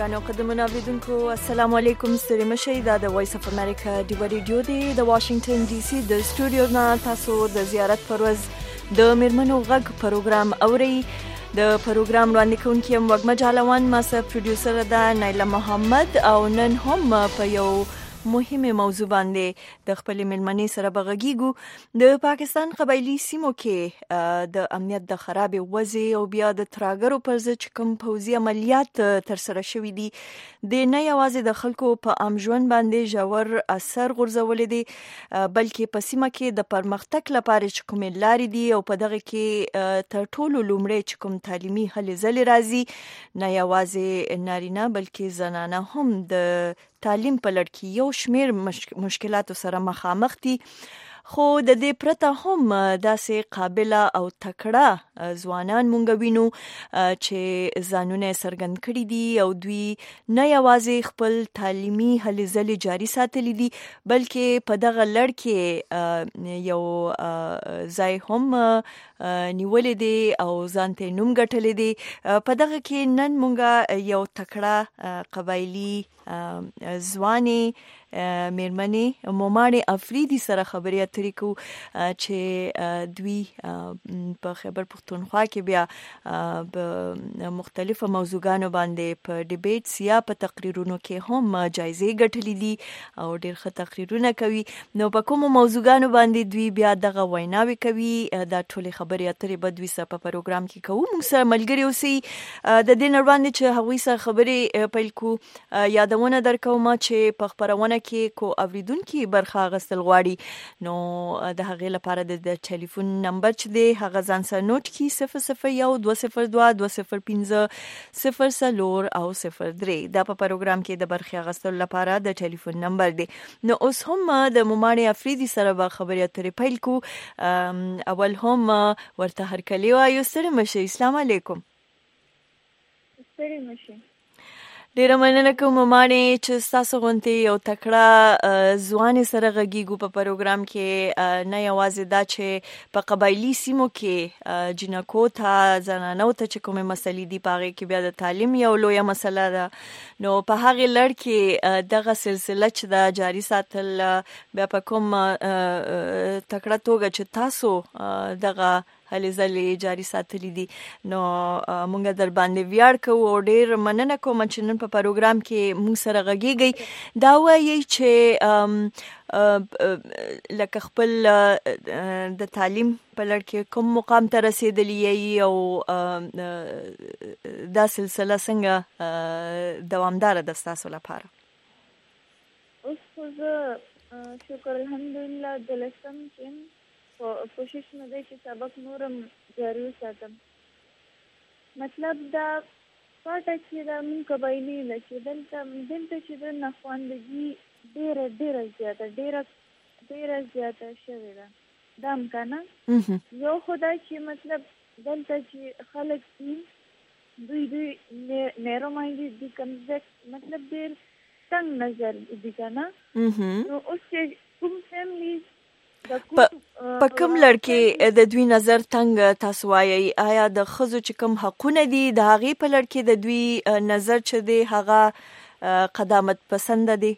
ګرانو قدرمنو اوریدونکو السلام علیکم. ستړي مشئ. دا د وایس اف امریکا ډیو ریډیو دی د واشنگټن ډي سي د سټوډیو نه تاسو د زیارت پر ورځ د میرمنو غږ پروګرام اوري. د پروګرام وړاندې کوونکی هم وګمه جالوان، ما سره پروډوسر ده نایله محمد، او نن هم په یو مهمه موضوع باندې د خپل ملمنې سره بغږیږو. د پاکستان قبایلی سیمو کې د امنیت د خراب وضع او بیا د تراګرو پر ضد کوم پوځي عملیات تر سره شوي دي د نه یوازې د خلکو په عام ژوند باندې ژور اثر غورځولې دي، بلکې په سیمه کې د پرمختګ لپاره چې کومې لارې دي او په دغه کې تر ټولو لومړی چې کوم تعلیمي هلې ځلې راځي، نه یوازې نارینه بلکې زنانه هم د تعلیم په لړ کې یو شمیر مشکلاتو سره مخامخ دي. خو د دې پرته هم داسې قابله او تکړه ځوانان مونږ وینو چې ځانونه څرګند کړي دي او دوی نه یوازې خپل تعلیمي هلې ځلې جاري ساتلي دي، بلکې په دغه لړ کې یو ځای هم نیولې دي او ځان ته نوم ګټلې دي. په دغه کې نن مونږ یو تکړه قبایلی ځوانې میرمنې موماړې افریدي سره خبرې اترې کوو چې دوی په خیبر پختونخوا کې بیا په مختلفو موضوعګانو باندې په ډیبیټس یا په تقریرونو کې هم جایزې ګټلې دي او ډېر ښه تقریرونه کوي. نو په کومو موضوعګانو باندې دوی بیا دغه ویناوې کوي، دا ټولې خبرې اترې به دوی سره په پروګرام کې کوو. موږ سره ملګري اوسئ. د دې نه وړاندې چې هغوی سره خبرې پیل کوو، یادونه درکوم چې په خپرونه کې کو اوریدونکي برخه اخیستل غواړي نو د هغې لپاره د ټلیفون نمبر چې دی هغه ځان سره نوٹ کړي 001-202-205-04 او 03. دا په پروګرام کې د برخې اخیستلو لپاره د ټلیفون نمبر دی. نو اوس هم د موماړې افریدي سره به خبرې اترې پیل کوو. اول هم ورته هرکلی وایو. ستړي مشئ. السلام علیکم. ستړي مشئ. ډیره مننه کوم موماړې چې ستاسو غونتې یو تکړه ځوانې سره غږیږو په پروګرام کې. نه یوازې دا چې په قبایلي سیمو کې جنکو ته زنانو ته چې کومې مسلې دي په هغې کې بیا د تعلیم یو لویه مسله ده، نو په هغې لړ کې دغه سلسله چې دا جاري ساتل بیا په کوم تکړه توګه چې تاسو دغه هلې ځلې جاري ساتلي دي، نو مونږ در باندې ویاړ کوو او ډېر مننه کوم چې نن په پروګرام کې مونږ سره غږیږئ. دا وایي چې لکه خپل د تعلیم په لړ کې کوم مقام ته رسېدلی یې او دا سلسله څنګه دوامداره ده ستاسو لپاره؟ اوس خو زه شکر الحمدلله د لسم کې کوشش مې دی چې سبق نورم جاري وساتم. مطلب دا پاټه چې دا مونږ قبایلي ده چې دلته چې د ناخواندګي ډېره زیاته شوې ده. دا هم که نه یو خو دا چې مطلب دلته چې خلک دي دوی نیرو مایندې دي، کنزکت مطلب ډېر تنګ نظر دي که نه. نو اوس چې کوم فیملی په کوم لړ کې د دوی نظر تنګ تاسو وایي؟ آیا د ښځو چې کوم حقونه دي د هغې په لړ کې د دوی نظر چې دی هغه قدامت پسنده دی؟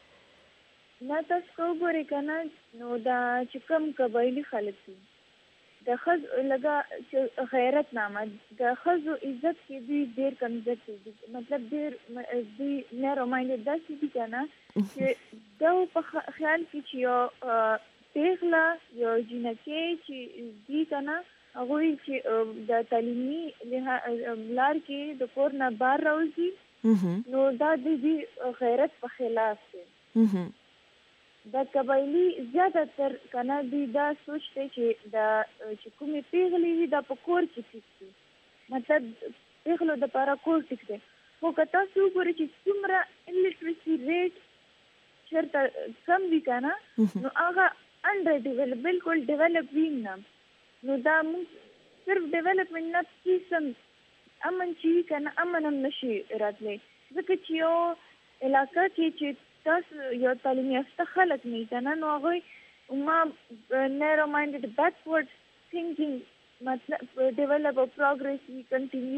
نه تاسو که وګورئ که نه نو دا چې کوم قبایلي خلک دي د ښځو لږه چې غیرت نامه د ښځو عزت کې دوی ډېر کمزت دي، مطلب ډېر دوی نیرو مایندډ داسې دي که نه چې دا په خیال کې چې یو پیغله یو جنکۍ چې دي که نه هغوی چې د تعلیمي لار کې د کور نه بار راوځي نو دا د دوی غیرت په خلاف دی. د قبایلي زیاته تر که نه دوی دا سوچ دی چې کومې پیغلې وي دا په کور کې ټیک دي، مطلب پیغلو دپاره کور ټیک دی. خو که تاسو وګورئ چې څومره انلیټریسي ریټ چېرته کم وي که نه نو هغه انډر ډیولپ بالکل ډیولپ وي نه. نو دا مونږ صرف ډیولپمنټ نه پیس هم امن چې وي که نه امن هم نشي راتلی، ځکه چې یو علاقه کې چې تاسو یو تعلیم یافته خلک نه که نه نو هغوی ما نیرو مایندډ بیکورډ تھینکینګ مطلب ډیولپ او پروګرس وي کنټینیو وي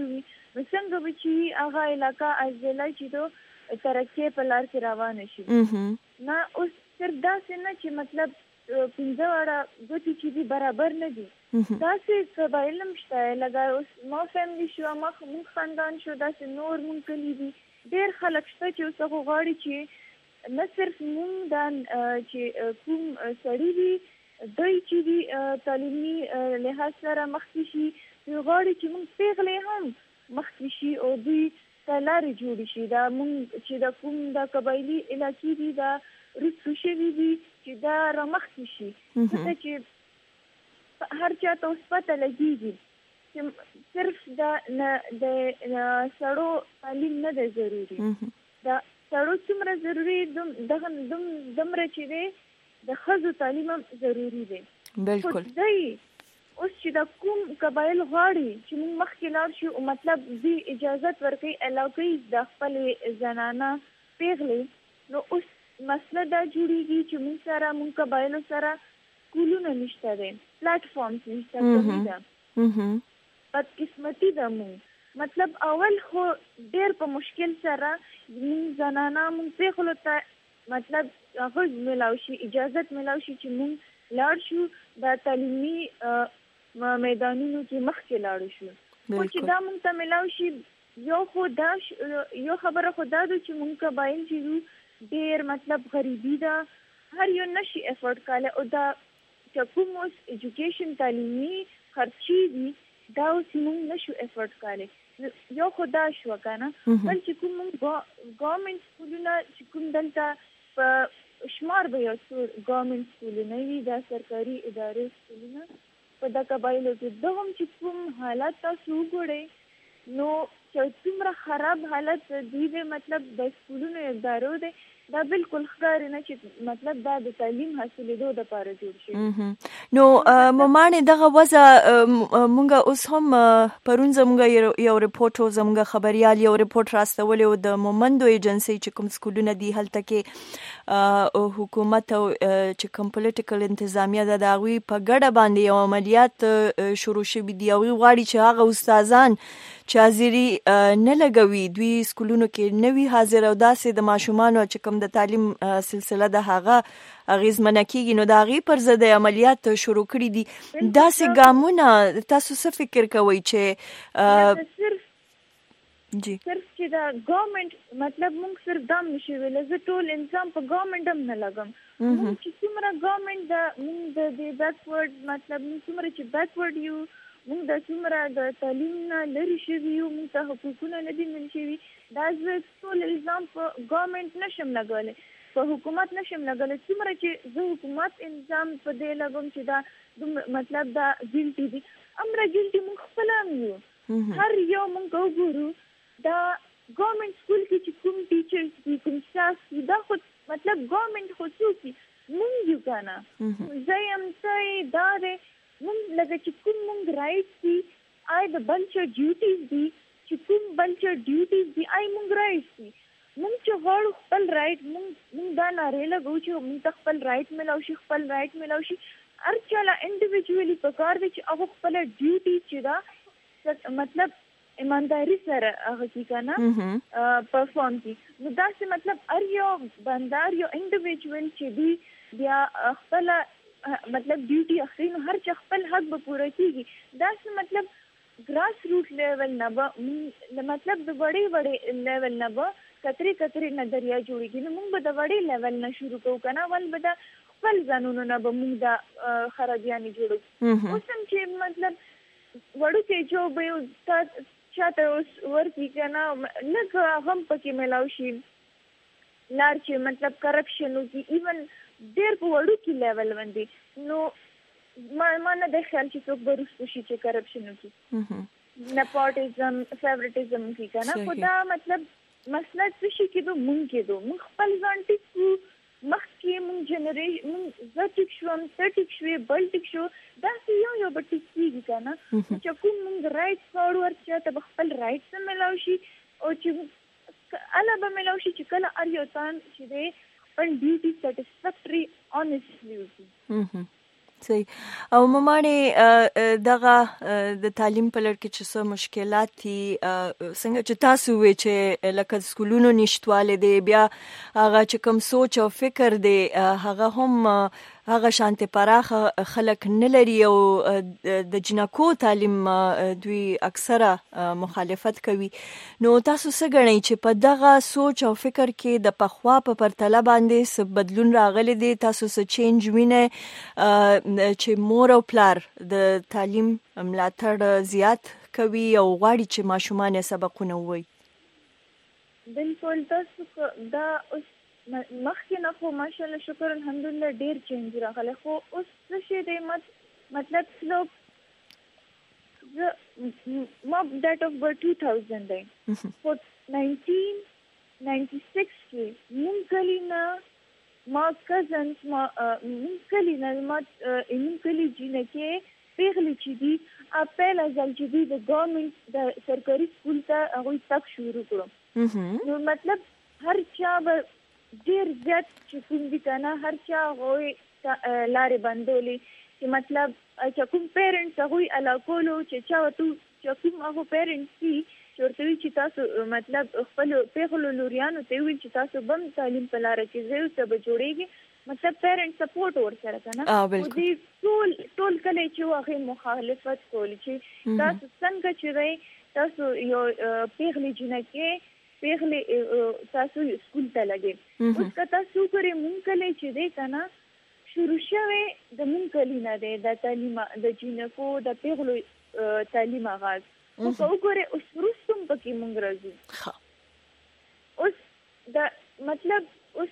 نو څنګه به چې هغه علاقه ازلای چې دو ترقی په لار کې روان شي. نه اوس صرف داسې نه چې مطلب 15 وړه ګوتې چې دي برابر نه دي. داسې قبایل هم شته لکه اوس ما فیملی شو مونږ خاندان شو داسې نور مونږ کلي دي ډېر خلک شته چې اوس هغه غواړي چې نه صرف مونږ دا چې کوم سړي دي دوی چې دي تعلیمي لحاظ سره مخکې شي دوی غواړي چې مونږ پیغلې هم مخکې شي او دوی ته لارې جوړې شي. دا مونږ چې دا کوم دا قبایلي علاقې دي دا رسو شوي دي چې دا رامخکې شي ځکه چې هر چا ته اوس پته لګېږي چې صرف د سړو تعلیم نه دی ضروري. دا سړو څومره ضروري دومره چې دی د ښځو تعلیم هم ضروري دی. بالکل دی اوس چې دا کوم قبایل غواړي چې موږ مخکې لاړ شو او مطلب دوی اجازت ورکوي الاو کوي د خپلې زنانه پیغلې نو اوس مسله دا جوړیږي چې موږ سره موږ قبایلو سره سکولونه نشته دی پلیټ فارمز نشته کمی ده بدقسمتي ده موږ مطلب اول خو ډېر په مشکل سره موږ زنانه موږ پیغلو ته مطلب غږ میلاو شي اجازت میلاو شي چې موږ لاړ شو دا تعلیمي میدانونو کې مخکې لاړو شو. خو چې دا موږ ته میلاو شي یو خبره خو دا ده چې موږ قبایل چې ډېر مطلب غریبي ده هر یو نشي افورډ کولی او دا چې کوم اوس ایجوکیشن تعلیمي خرچې دي دا اوس موږ نشو افورډ کولی. یو خو دا شوه که نه بل چې کوم موږ ګورمنټ سکولونه چې کوم دلته په شمار به یو څو ګورمنټ سکولونه وي دا سرکاري ادارې سکولونه په دا قبایلو کې دغه هم چې کوم حالت تاسو وګورئ نو چې څومره خراب حالت دوی دی مطلب د سکولونو ادارو دی دا بالکل ښکاري نه چې مطلب دا د تعلیم حاصلېدو دپاره جوړ شي. نو ممانې دغه وضع مونږ اوس هم پرون زمونږ یو ریپورټ و زمونږ خبریال یو ریپورټ راستولی و د مومندو ایجنسۍ چې کوم سکولونه دي هلته کې حکومت او چې کوم پولیټیکل انتظامیه ده د هغوی په ګډه باندې یو عملیات شروع شوي دي. هغوی غواړي چې هغه استادان چې حاضري نه لګوي دوی سکولونو کې نه وي حاضر او داسې د ماشومانو چې کوم د تعلیم سلسله د هغه اغیزمنه کیږي نو د هغې پر ضد عملیات شروع کړي دي. داسې ګامونه تاسو څه فکر کوئ چې صرف چې دا ګورمنټ مطلب موږ صرف دام نشي ویلی زه ټول انسان په ګورمنټ هم نه لګم موږ چې څومره ګورمنټ موږ د بیکورډ مطلب موږ څومره چې بیکورډ یو موږ د څومره د تعلیم نه لرې شوي یو موږ ته حقوقونه نه دي مل شوي دا زه ټول الزام په ګورمنټ نشم لګولی په حکومت نشم لګولی څومره چې زه حکومت الزام په دې لګوم چې دا مطلب دا ګلټي دي امره ګلټي موږ خپله هم یو هر یو موږ وګورو دا ګورمنټ سکول کې چې کوم ټیچرز دي کوم سټاف دي دا خو مطلب ګورمنټ خصوصي موږ یو که نه زه یم ته دا دی موږ لکه چې کوم موږ رایټس دي آی د بلچر ډیوټیز دي چې کوم بلچر ډیوټیز دي آی موږ رایټس دي موږ چې غواړو خپل رایټ موږ دا نارې لګو چې موږ ته خپل رایټ میلاو شي خپل رایټ میلاو شي هر چا له انډیویجولي پکار دی چې هغه خپله ډیوټي چې دا مطلب ایمانداري سره هغه کې که نه پرفارم کړي نو داسې مطلب هر یو بندار یو انډیویجول چې دوی بیا خپله مطلب ډیوټي اخلي نو هر چا خپل حق به پوره کېږي داسې مطلب ګراس روټ لیول نه به مطلب د وړې لیول نه به کترې نظریه جوړېږي نو موږ به د وړې لیول نه شروع کوو که نه ول به د خپل ځانونو نه به موږ دا خرابیانې جوړو اوس هم چې مطلب وړوکی جو به یو چاته اوس ورکړي که نه لږ هغه هم پکې میلاو شي لار چې مطلب کرپشن وکړي ایون ډېر په وړوکي لیول باندې نو ما نه دی خیال چې څوک به وروسته شي چې کرپشن وکړي نپاټیزم فیورټیزم وکړي که نه خو دا مطلب مسله څه شي کېدو مونږ کېدو مونږ خپل ځان ټیک کړو مخکې مونږ جنریشن مونږ زه ټیک شوم ته ټیک شوې بل ټیک شو داسې یو به ټیک کېږي که نه چې کوم مونږ رایټس غواړو هر چا ته به خپل رایټس هم میلاو شي او چې هله به میلاو شي چې کله هر یو تان چې دی خپل ډیوټي سیټسفیکټري آنیسټلی وکړي صحیح او مماڼې دغه د تعلیم په لړ کې چې څه مشکلات دي څنګه چې تاسو وی چې لکه سکولونو نشټواله دی بیا هغه چې کوم سوچ او فکر دی هغه هم هغه شانته پراخه خلک نه لري او د جنکو تعلیم دوی اکثره مخالفت کوي نو تاسو څه ګڼئ چې په دغه سوچ او فکر کې د پخوا په پرتله باندې څه بدلون راغلی دی تاسو څه چینج وینئ چې مور او پلار د تعلیم ملاتړ زیات کوي او غواړي چې ماشومان یې سبقونه ووایي بالکل تاسو دا اوس مخکې نه خو ماشاءالله شکر الحمدلله ډیر چینج راغلی خو اوس څه شی دی مطلب سلوک ما ډیټ اف برث 2000 دی خو 1996 کې مونږ کلی نه ما کزنز مونږ کلی نه مونږ کلی جنکې پیغلې چې دي اپیل ازل چې دي د ګورنمنت د سرکاري سکول ته هغوی تک شروع کړو نو مطلب هر چا به ډېر زیات چې کوم دي که نه هر چا هغوی لارې بندولې چې مطلب چې کوم پیرنټس هغوی الاو کولو چې چا ورته چې کوم هغو پیرنټس دي چې ورته وي چې تاسو مطلب خپلو پیغلو لوریانو ته ویل چې تاسو به هم تعلیم په لاره کې ځئ ورته به جوړېږي مطلب پیرنټ سپورټ ورسره که نه دوی ټول کلی چې و هغې مخالفت کولی چې تاسو څنګه چې دی تاسو یو پیغلې جنکې پیغلې تاسو سکول ته لګئ اوس که تاسو وګورئ مونږ کلی چې دی که نه شروع شوی د مونږ کلي نه دی د تعلیم د جنکو د پیغلو تعلیم آغاز خو که وګورئ اوس وروسته هم پکې مونږ راځو اوس د مطلب اوس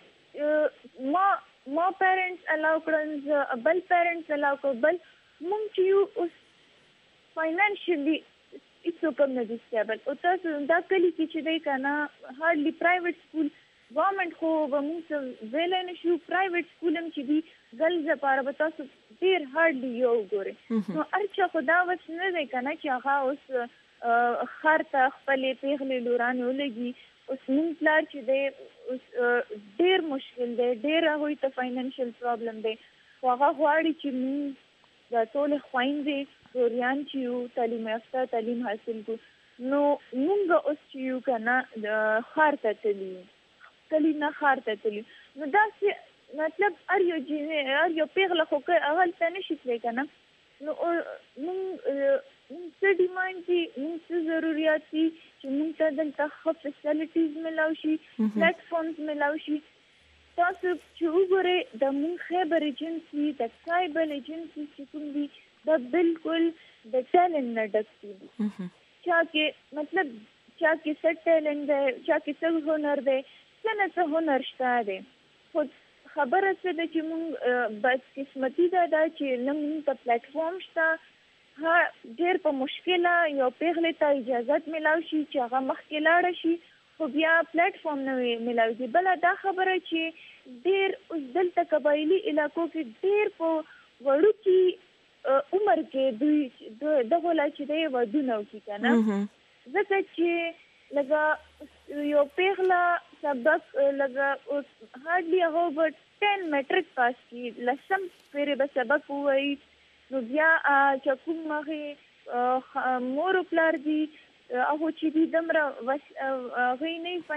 ما پیرنټس الاو کړل بل پیرنټس الاو کړل بل مونږ چې یو اوس فاینانشلی هیڅوک هم نه دي سټیبل او تاسو دا کلي کې چې دی که نه هارډلی پرایویټ سکول ګورنمنټ خو به مونږ څه ویلی نه شو پرایویټ سکول هم چې دي ګرلز لپاره به تاسو ډېر هارډلی یو وګورئ نو هر چا خو دا وس نه دی که نه چې هغه اوس ښار ته خپلې پیغلې لورانې ولګي اوس مونږ پلار چې دی اوس ډېر مشکل دی ډېر هغوی ته فاینانشل پرابلم دی خو هغه غواړي چې مونږ د ټولې خویندې لوریان چې یو تعلیم یافته تعلیم حاصل کړو نو مونږ اوس چې یو که نه ښار ته تللي یو کلي نه ښار ته تللي نو داسې مطلب هر یو پیغله خو هلته نه شي تللی که نه نو مونږ څه ډیمانډ دي مونږ څه ضروریات دي چې مونږ ته دلته ښه فیسیلیټیز میلاو شي پلیټ فارمز میلاو شي تاسو چې وګورئ د مونږ خیبر ایجنسي د ټرایبل ایجنسي چې کوم دي دا بالکل د ټیلنټ نه ډک دي چا کې مطلب چا کې څه ټیلنټ دی چا کې څه هنر دی څه نه څه هنر شته دی خو خبره څه ده چې مونږ بس قسمتي ده چې نه مونږ ته پلیټ فارم شته ډېر په مشکله یو پیغلې ته اجازت میلاو شي چې هغه مخکې لاړه شي خو بیا پلیټ فارم نه میلاوږي بله دا خبره چې ډېر اوس دلته قبایلي علاقو کې ډېر په وړوکي عمر کې دوی دغو لا چې دی ودونه وکړي که نه ځکه چې لکه یو پیغله سبق لکه اوس هارډلی هغه به 10 میټرک پاس کړي لسم پورې به سبق ووایي نو بیا چې کوم هغې مور و پلار دي هغو چې دي دومره هغوی نه وي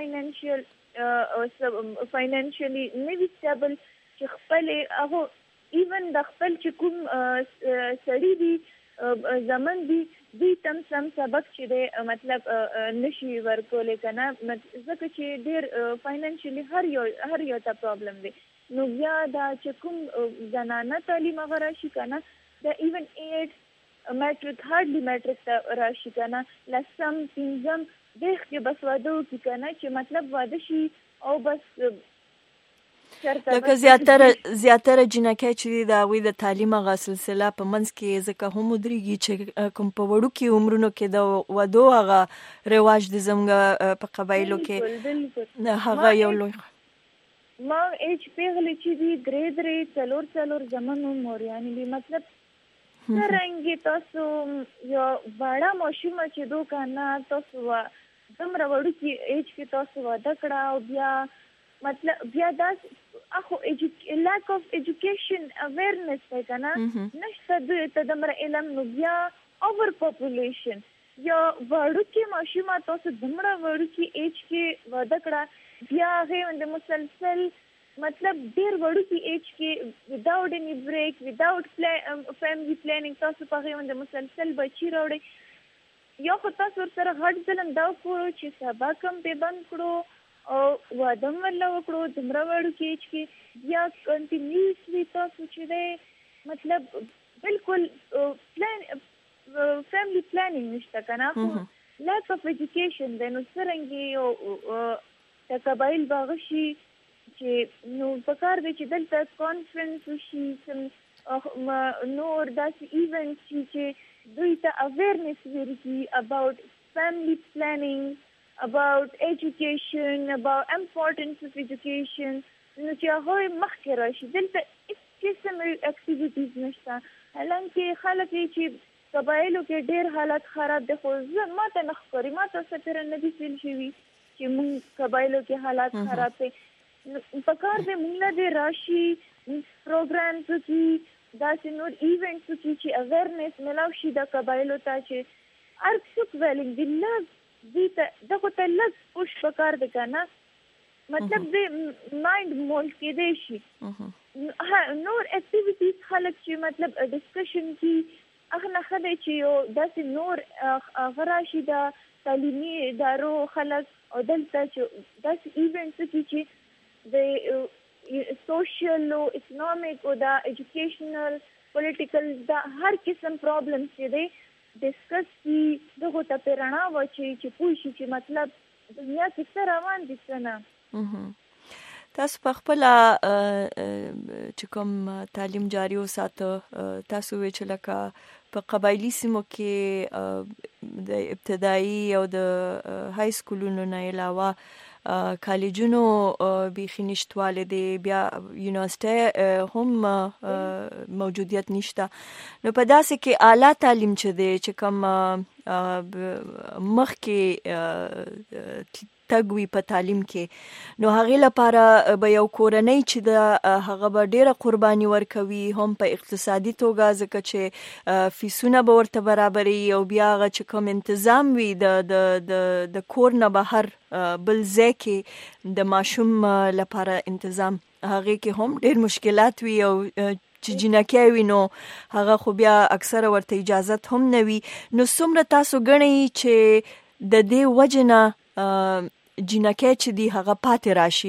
فاینانشلی نه وي سټیبل چې خپلې هغو ایون د خپل چې کوم سړي دي زمن دي دوی تم سم سبق چې دی مطلب نشي ورکولی که نه ځکه چې ډېر فاینانشلی هر یو ته پرابلم دی نو بیا دا چې کوم زنانه تعلیم هغه راشي که نه دا ایون 8 میټرک هارډلی میټرک ته راشي که نه لسم پنځم دیخ کې بس واده وکړي که نه چې مطلب واده شي او بس لکه زیاتره جنکۍ چې د هغوی د تعلیم هغه سلسله په منځ کې ځکه هم ودرېږي چې کوم په وړوکي عمرونو کې د ودو هغه رواج د زموږ په قبایلو کې هغه یو لوی ما ایج پیغلې چې دي درې څلور زمن موریانې دي مطلب څرنګې تاسو یو واړه ماشومه چې دو که نه تاسو دومره وړوکي ایج کې تاسو واده کړه او بیا مطلب بیا داسې اخو lack of education awareness ته کنه نشته دوی ته د مر علم نو بیا اوور پاپولیشن یا وړوکی ماشومه تاسو دمړه وړوکی ایج کې واده کړه بیا هغه د مسلسل مطلب ډیر وړوکی ایج کې without any break without family planning تاسو په هغه د مسلسل بچی راوړي یا خو تاسو سره غټ ظلم دا کړو چې سبا کم به بند کړو او واده ورله وکړو دمره وړوکی ایج کې بیا کنټینیوسلی تاسو چې دی مطلب بالکل فیملی پلانینګ نشته کنه خو لاک اف ایجوکیشن دی نو څرنګه یو قبایل باغشي چې نو پکار دی چې دلته کانفرنس وشي نور داسې ایونټ چې دوی ته اویرنس ورکړي about family planning about education about importance of education نو چې هغه مخکې راشي دلته هیڅ قسم اکټیویټیز نشته حالانکه خلک چې قبایلو کې ډېر حالت خراب دي خو زه ماته نه ښکاري ماته څه تر نه دي فیل شوي چې موږ قبایلو کې حالات خراب دي پکار دی موږ له دې راشي پروګرامز وکړي داسې نور ایونټس وکړي چې اویرنس ملاو شي د قبایلو ته چې هر څوک ویلنګ دي لږ دغه ته لږ پوش پکار دی که نه مطلب دی مایند مولډ کېدی شي نور اکټیویټیز خلک چې مطلب ډسکشن کی هغه نه ښه دی چې یو داسې نور هغه راشي د تعلیمي ادارو خلک او دلته چې داسې ایونټس وکړي چې د سوشل او اکنامک او د ایجوکیشنل پولیټیکل د هر قسم پرابلم چې دی ډسکس کی دغه ته پرنا وچی چې پوه شي چې مطلب دنیا کې څه روان دي څه نه تاسو په خپل چې کوم تعلیم جاری وساته تاسو وی چې لکه په قبایلی سیمو کې د ابتدایي او د های سکولونو نه علاوه کالجونو بیخي نشټواله دی بیا یونیورسيټي هم موجودیت نشته نو په داسې کې اعلی تعلیم چې دی چې کوم مخ کې تګوي په تعلیم کې نو هغه لپاره به یو کورنۍ چې د هغه به ډیره قرباني ورکوي هم په اقتصادي توګه ځکه چې فیسونه به ورته برابرې او بیا هغه چې کوم تنظیم وي د کور نه بهر بل ځای کې د ماشوم لپاره تنظیم هغه کې هم ډیر مشکلات وي او چې جنکه وي نو هغه خو بیا اکثره ورته اجازه هم نه وي نو څومره تاسو غنئ چې د دې وجنه جنکه چې دی هغه پاتې راشي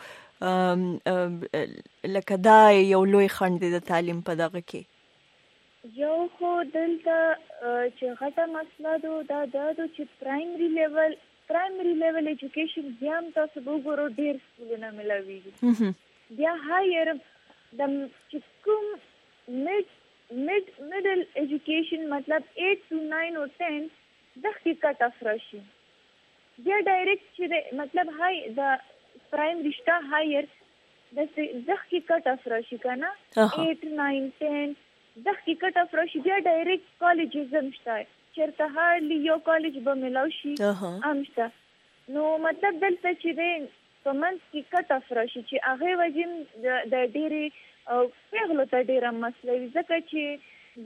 او لکه دا یو لوی خنډ دی د تعلیم په دغه کې یو خو دلته چې غټه مسله دا چې پرایمري لیول ایجوکیشن بیا هم تاسو وګورئ ډېر سکولونه ملاویږي بیا هایر د چې کوم میډل ایجوکیشن مطلب 8 to 9 or 10 دغه کټ اف راشي بیا ډایرکټ چې مطلب های د پرایم رشته هایر د ځخ کټ اف راشي کنه 8 9 10 ځخ کټ اف راشي بیا ډایرکټ کالجز مشته چیرته هارلی یو کالج به ملاو شي امشته نو مطلب دلته چې د پمنس کې کټ اف راشي چې هغه وجیم د ډېری پیغلو ته ډېره مسله وي ځکه چې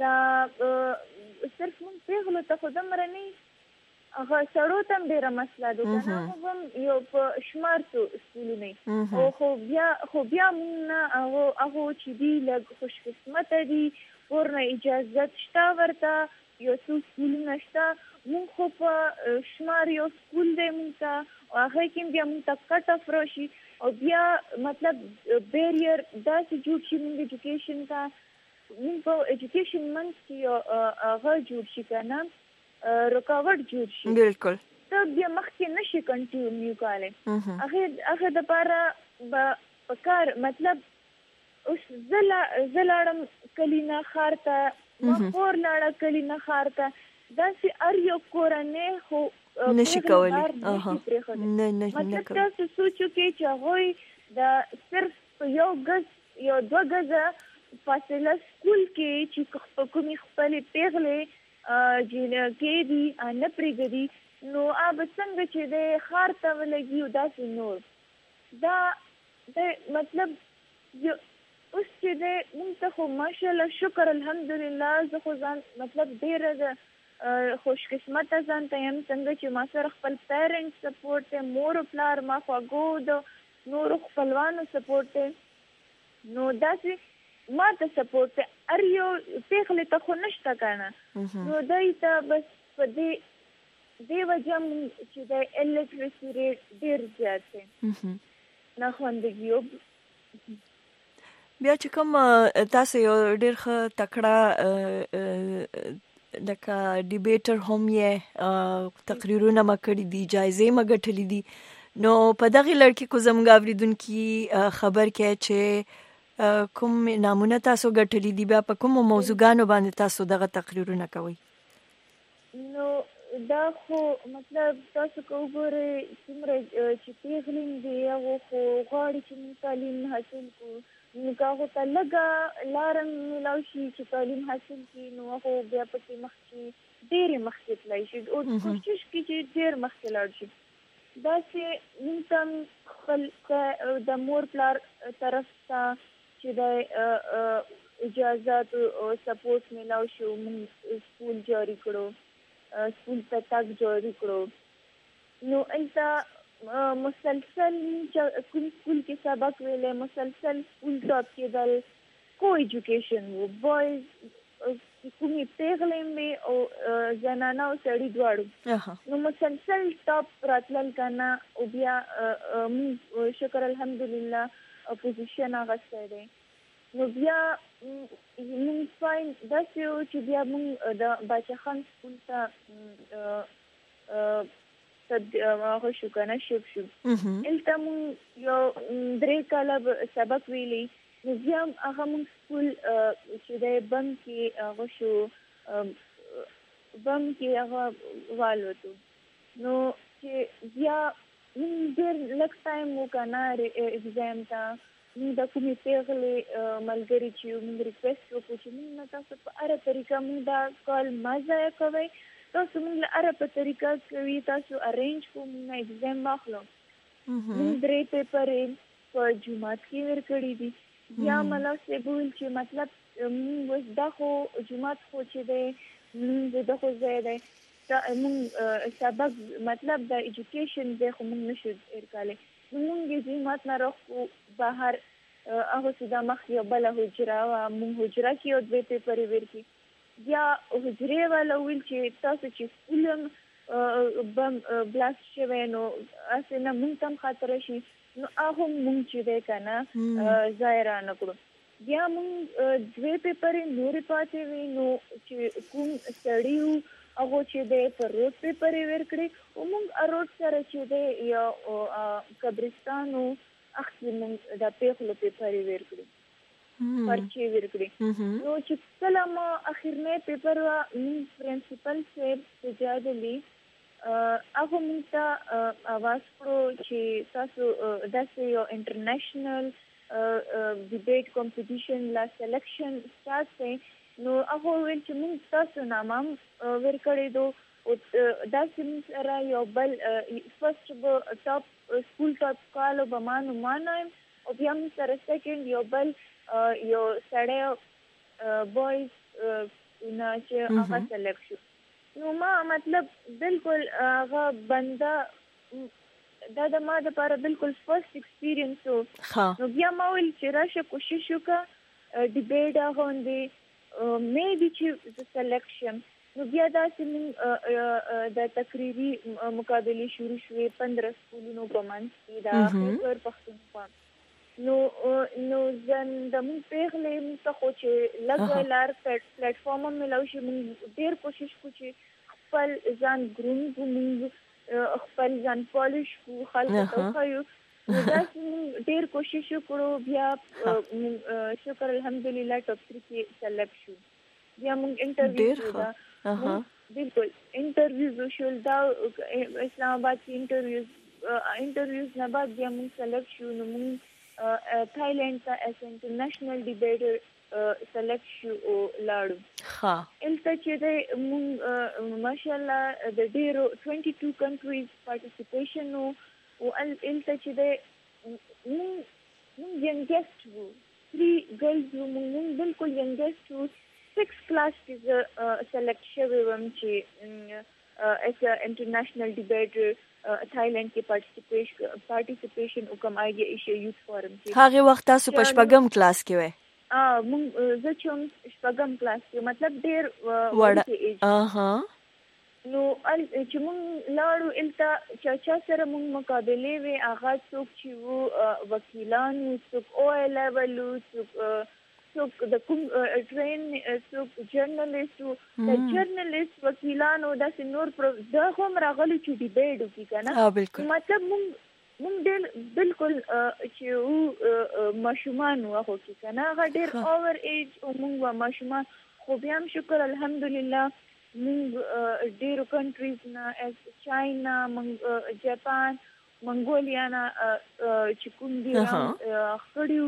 دا صرف مونږ پیغلو ته خو دومره نه هغه سړو ته هم ډېره مسله ده که نه موږ هم یو په شمار سکولونه او خو بیا موږ نه هغو چې دي لږ خوشقسمته دي ورنه اجازت شته ورته یو څو سکولونه شته موږ خو په شمار یو سکول دی موږ ته او هغه کې بیا موږ ته کټ اف راشي او بیا مطلب بیریر داسې جوړ شي موږ ایجوکیشن ته موږ په ایجوکیشن منځ کې هغه جوړ شي که نه رکاوټ جوړ شي بالکل ته بیا مخکې نشي کنټینیو کولی هغه دپاره به پکار مطلب اوس زه لاړم کلي نه ښار ته ما خور لاړه کلي نه ښار ته داسې هر یو کورنۍ خو نشي کولی مطلب تاسو سوچ وکړئ چې هغوی د صرف په یو ګز یو 2 ګزه فاصله سکول کې چې کومې خپلې پیغلې جنکې دي نه پرېږدي نو به څنګه چې د ښار ته ولګي او داسې نور دا مطلب اوس چې د مونږ ته خو ماشاءالله شکر الحمدلله زه خو ځان مطلب ډېره د خوش قسمته ځان ته یم څنګه چې ما سره خپل پیرنټ سپورټ دی مور او پلار ما خواږو د نورو خپلوانو سپورټ دی نو داسې ما ته سپورټ دی هر یو پېغلې ته خو نشته که نه نو دوی ته بس په دې وجه مونږ چې د الیټریسي ریټ ډېر زیات دی ناخوندګي بیا چې کوم تاسو یو ډېر ښه تکړه لکه ډیبیټر هم یې تقریرونه ما کړي دي جایزې ما ګټلې دي نو په دغه لړ کې کو زموږ اوریدونکي خبر کې چې کوم نامونه تاسو ګټلې دي بیا په کوم موضوعګانو باندې تاسو دغه تقریرونه کوي نو دا خو مطلب تاسو کو ګورئ څومره چې پیغلین دی هغه خو غواړي چې تعلیم حاصل کړو نو هغه ته لږه لاره میلاو شي چې تعلیم حاصل کړي نو هغه بیا پکې مخکې ډېرې مخکې تللی شي او کوشش کوي چې ډېر مخکې لاړ شي داسې موږ ته خپل د مور پلار طرف ته چې د اجازات او سپورټ میلاو شو موږ سکول جاري کړو سکول ته تګ جاري کړو نو هلته مسلسل کوم سکول کې سبق ویلی مسلسل سکول ټاپ کېدل کو ایجوکیشن و بوایز کومې پیغلې مې او زنانه او سړي دواړو نو مسلسل ټاپ راتلل که نه او بیا موږ شکر الحمدلله پوزیشن اخیستی دی نو بیا موږ فاین داسې و چې بیا موږ د باچا خان سکول ته هغه شو که نه شپ شو هلته مونږ یو 3 کاله سبق ویلی نو بیا هغه مونږ سکول چې دی بم کې هغه شو بم کې هغه والوتو نو چې بیا مونږ ډېر لږ ټایم و که نه اګزام ته مونږ د کومې پیغلې ملګري چې مونږ ریکویسټ وکړو چې مونږ نه تاسو په هره طریقه مونږ دا کال مه ضایع کوئ تاسو مونږ له هره په طریقه کوي تاسو ارینج کوو مونږ نه اګزام واخلو مونږ 3 پیپرې په جومات کې ورکړي دي بیا ملا صاحب وویل چې مطلب مونږ اوس دا خو جومات خو چې دی مونږ دا خو ځای دی مونږ سبق مطلب د ایجوکیشن دی خو مونږ نشو ورکولی نو مونږ یې جومات نه راوښکو بهر هغه سودا مخ یو بله حجره وه مونږ حجره کې یو 2 پیپرې ورکړي بیا حجرې والا ویل چې تاسو چې سکول هم بم بلاست شوی نو هسې نه مونږ ته هم خطره شي نو هغه هم مونږ چې دی که نه ځای رانه کړو بیا مونږ 2 پیپرې نورې پاتې وي نو چې کوم سړي وو هغه چې دی په روډ پیپرې ورکړې او مونږ روډ سره چې دی یو قبرستان و اخکې مونږ د پیغلو پیپرې ورکړې پرچې ورکړي نو چې کله ما اخرنی پیپر وا مونږ پرنسپل صاحب سجاد علي هغه مونږ ته اواز کړو چې تاسو داسې یو انټرنیشنل ډیبیټ کمپټیشن لا سلیکشن سټارټ دی نو هغه ویل چې مونږ تاسو نامه ورکړی دو داسې مونږ سره یو بل فرسټ ټاپ سکول ټاپ کال به ما نومانه یم او بیا مونږ سره سیکنډ یو بل یو سړی بوایز نه چې هغه سلیکټ شو نو ما مطلب بالکل هغه بنده دا د ما دپاره بالکل فرسټ ایکسپیرینس و نو بیا ما ویل چې راشه کوشش وکړه ډیبیټ غوندې میبي چې زه سلیکټ شم نو بیا داسې مونږ د تقریري مقابلې شروع شوې 15 سکولونو په منځ کې د خیبر پښتونخوا نو د مونږ پیغلې مونږ ته خو چې لږ لار پلیټفارم هم میلاو شي مونږ ډېر کوشش کوو چې خپل ځان ګروم کړو مونږ خپل ځان پالش کړو خلکو ته وښایو نو داسې مونږ ډېر کوشش وکړو بیا شکر الحمدلله ټاپ 3 کې سلیکټ شو بیا مونږ انټرویو شو بالکل انټرویوز وشول دا اسلام آباد کې انټرویوز نه بعد بیا مونږ سلیکټ شو نو مونږ تھائیلینڈ ته ایز انټرنیشنل ډیبیټر سلیکټ شو او لاړو الته چې د مونږ ماشاءالله د ډیرو 22 کنټریز پارټیسیپیشن او الته چې د مونږ ینګیسټ وو 3 girls موږ بالکل youngest 6 class کې select شوی وم چې as a international debater Thailand کې participation وکم idea issue youth forum کې. هغه وخت تاسو په شپږم کلاس کې وای؟ موږ زه چې شپږم کلاس کې مطلب ډېر وړه ایج. نو چې مونږ لاړو الته چا سره مونږ مقابلې وې هغه څوک چې وو وکیلان وو څوک او لیول وو څوک د کوم ټرین څوک جرنالیست وو د جرنالیست وکیلانو داسې نور دا هم راغلي چې ډیبیټ وکړي که نه. بالکل مطلب مونږ ډېر بالکل چې وو ماشومان وو هغو کې که نه هغه ډېر اوور ایج او مونږ وو ماشومان خو بیا هم شکر الحمدلله مونږ ډېرو کنټریز نه از چاینا جاپان منګولیا نه چې کوم دي خړیو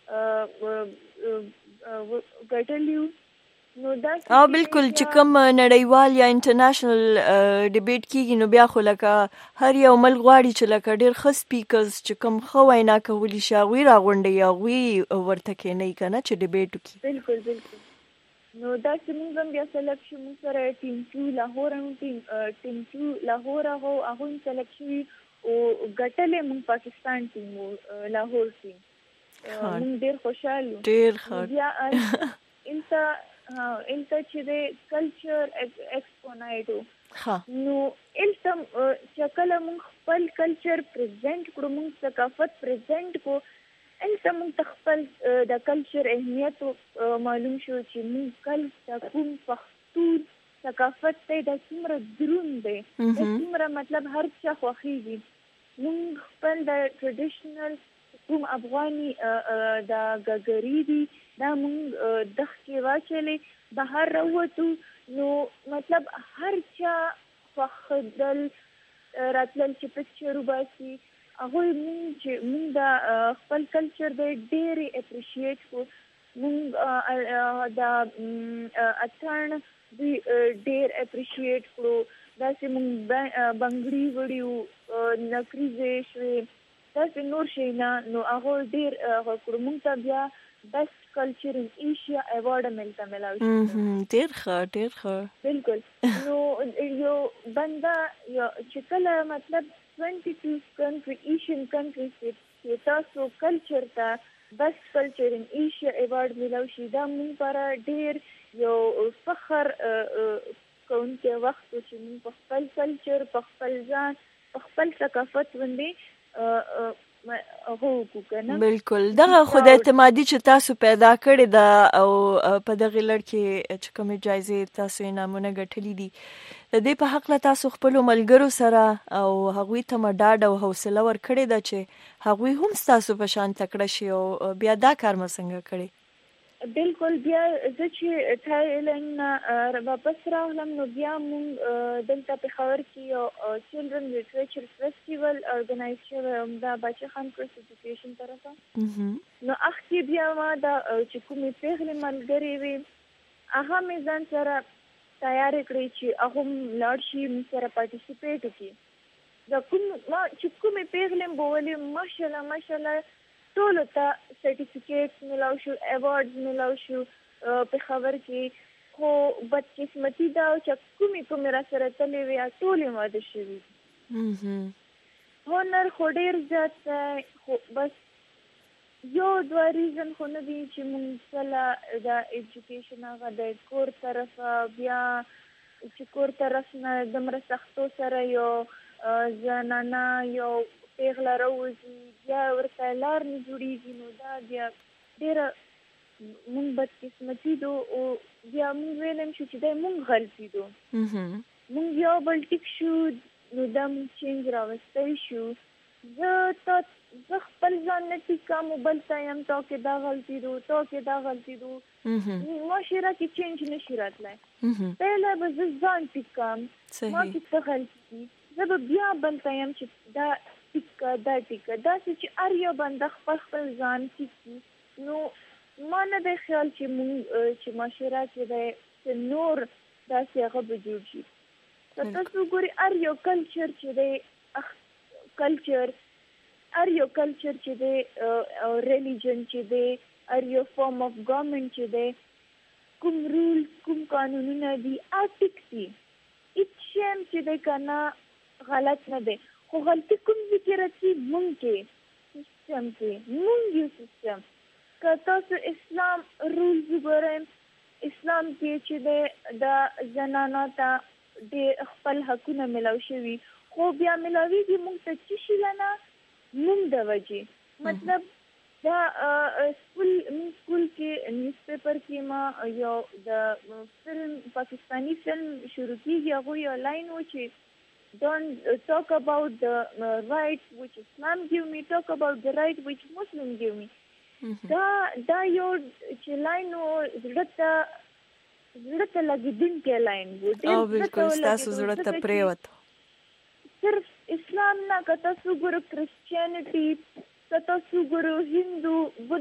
ګټلیو نو دا بالکل چې کوم نړیوال یا انټرنیشنل ډیبیټ کیږي نو بیا خو لکه هر یو ملک غواړي چې لکه ډېر ښه سپیکرز چې کوم ښه وینا کولی شي هغوی راغونډوي هغوی ورته کښېنوي که نه چې ډیبیټ وکړي. بالکل نو دا چې موږ هم بیا سلیکټ شو موږ سره ټیم 2 لاهور ټیم 2 لاهور هغه هم سلیکټ شوي او ګټلې موږ پاکستان ټیم لاهور ټیم موږ ډېر خوشحال یو. ډېر ښه. بیا الته چې د کلچر ایکسپو نایټ و نو الته چې کله موږ خپل کلچر پریزنټ کړو موږ ثقافت پریزنټ کړو الته موږ ته خپل د کلچر اهمیت معلوم شو چې موږ کل کوم پښتون ثقافت دی دا څومره دروند دی دا څومره مطلب هر چا خوښېږي. موږ خپل د ټریډیشنل کوم افغاني د ګګري دي دا موږ دښتې واچولې بهر راووتو نو مطلب هر چا خوښېدل راتلل چې پکچر وباسي هغوی مونږ د خپل کلچر د ډېرې اپریشیټ کړو. مونږ د اتڼ دوی ډېر اپریشیټ کړو داسې مونږ بنګړي وړي نکریزې شوې داسې نور شیونه نو هغوی ډېر کړو. مونږ ته بیا بیسټ کلچر ان ایشیا ایوارډ هم ملاو شو. ډېر ښه. بالکل نو یو بنده چې کله مطلب 22 country Asian countries کې تاسو کلچر ته بیسټ کلچر ان ایشیا ایوارډ ملاو شي دا مونږ لپاره ډېر یو فخر کوونکی وخت و چې مونږ په خپل کلچر په خپل ځان په خپل ثقافت باندې بالکل دغه خو د اعتمادي چې تاسو پیدا کړې ده او په دغه لړ کې چې کومې جایزې تاسو انعامونه ګټلي دي د دې په هکله تاسو خپلو ملګرو سره او هغوی ته مو ډاډ او حوصله ورکړې ده چې هغوی هم ستاسو په شان تکړه شي او بیا دا کار مو څنګه کړی؟ بالکل بیا زه چې تایلنډ نه واپس راغلم نو بیا مونږ دلته پېښور کې یو چلډرن لټریچر فیسټیول ارګنایز شوی دا باچا خان کرس ایجوکیشن طرفه نو هغه کې بیا ما دا چې کومې پېغلې ملګرې وې هغه مې ځان سره تیار کړې چې هغه هم لاړ شي مونږ سره پارټیسپیټ وکړي دا ما چې کومې پېغلې مې ماشاءالله ټولو ته سرټیفیکیټس ملاو شو ایوارډز ملاو شو پېښور کې خو بدقسمتي دا چې کومې را سره تللې وې ټولې واده شوي هنر خو ډېر زیات دی خو بس یو دوه ریزن خو نه دي چې مونږ کله د ایجوکیشن هغه د کور طرفه بیا چې کور طرف نه دومره سختو سره یو زنانه یو پیغله راوځي بیا ورته لار نه جوړېږي نو دا بیا ډېره مونږ بدقسمتي دو او بیا مونږ ویلم شو چې دا مونږ غلطي دو مونږ یو بل ټیک شو نو دا مونږ چینج راوستی شو زه خپل ځان نه ټیک کم او بل ته یم تا کې دا غلطي دو تا کې دا غلطي دو معاشره کې چینج نشي راتلی پهله به زه ځان ټیک کم ما کې څه غلطي دي زه به بیا بل ته یم چې دا ټیکه دا ټیکه داسې چې هر یو بنده خپل ځان ټیک کړي نو ما نه دی خیال چې مونږ چې معاشره کې دی چې نور داسې هغه به جوړ شي تاسو ګورئ هر یو کلچر چې دی هر یو کلچر چې دی ریلیجن چې دی or your form of government چې دی کوم رولز کوم قانونونه دي ټیک دي هیڅ شی هم چې دی که نه غلط نه دی خو غلطي کوم ځای کې راځي مونږ کې سیسټم کې مونږ یو سیسټم که تاسو اسلام رولز وګورئ اسلام کې چې دی د زنانو ته ډېر خپل حقونه میلاو شوي خو بیا میلاویږي مونږ ته څه شي نه مونږ د وجې مطلب دا سکول کې نیوز پیپر کې ما یو د فلم پاکستانی فلم شروع کېږي هغوی یو لاین و چې don't talk about the rights which Islam give me, talk about the right which Muslim give me. دا یو چې لاین و زړه ته لګېدونکی لاین و او بالکل ستاسو زړه ته پرېوته صرف اسلام نه که تاسو ګورو کرسچینټي که تاسو ګورو هندو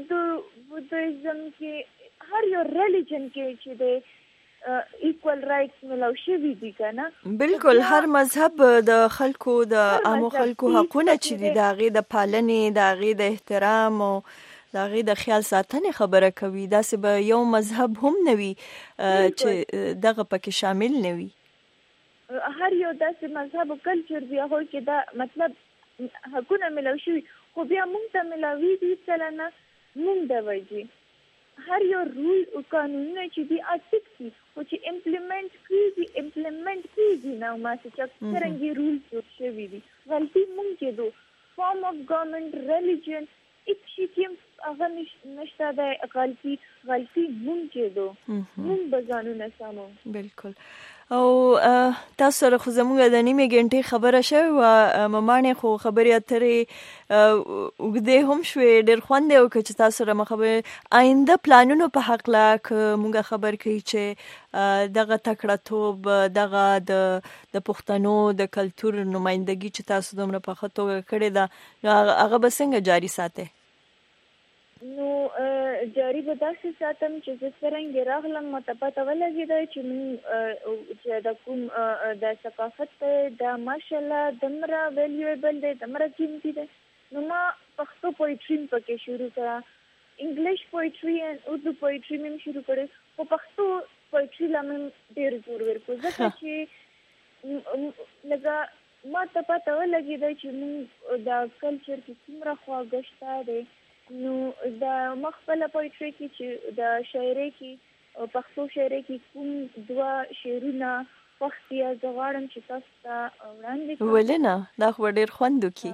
بودیزم کې هر یو ریلیجن کې چې دی equal rights ملو شوي دي که نه بالکل هر مذهب د خلکو د عامو خلکو حقونه چې دي د هغې د پالنې د هغې د احترام او د هغې د خیال ساتنې خبره کوي داسې به یو مذهب هم نه وي چې دغه پکې شامل نه وي هر یو داسې مذهب او کلچر دی هغوی کې دا مطلب حقونه ملو شوي خو بیا مونږ ته ملاویږي هېڅکله نه مونږ د وجې هر یو رول او قانونونه چې دي ټیک دي خو چې امپلیمنټ کېږي نه هماسې چې څرنګې رول جوړ شوي دي غلطي مونږ کې دو فارم اف ګورنمنټ ریلیجن هېڅ شي کې هغه نشته دی غلطي مونږ کې دو مونږ به ځانونه سمو بالکل او تاسو سره خو زموږ د نیمې ګنټې خبره شوې وه مماڼې خو خبرې اترې اوږدې هم شوې ډېر خوند یې وکړه چې تاسو سره خبرې آینده پلانونو په هکله که موږ خبر کوي چې دغه تکړه توب دغه د پښتنو د کلتور نمایندګي چې تاسو دومره په ښه توګه کړې ده نو هغه به څنګه جاري ساتئ نو جاری به داسې ساتم چې زه څرنګې راغلم ما ته پته ولګېده چې موږ چې د کوم د ثقافت دا ماشاءالله دومره ویلیویبل دی دومره قیمتي دی نو ما پښتو پویټري هم پکې شروع کړه انګلیش پویټري او اردو پویټري مې هم شروع کړې خو پښتو پویټري لا مې ډېر زور ورکړو ځکه چې لکه ما ته پته ولګېده چې موږ دا کلچر کې څومره خواږه شته دی نو د مخفله پویټري کې چې د شاعرۍ کې پښتو شاعرۍ کې کوم دوه شعرونه خوښ دي زه غواړم چې تاسو ته وړاندې کړم ولې نه دا خو ډېر خوند وکړي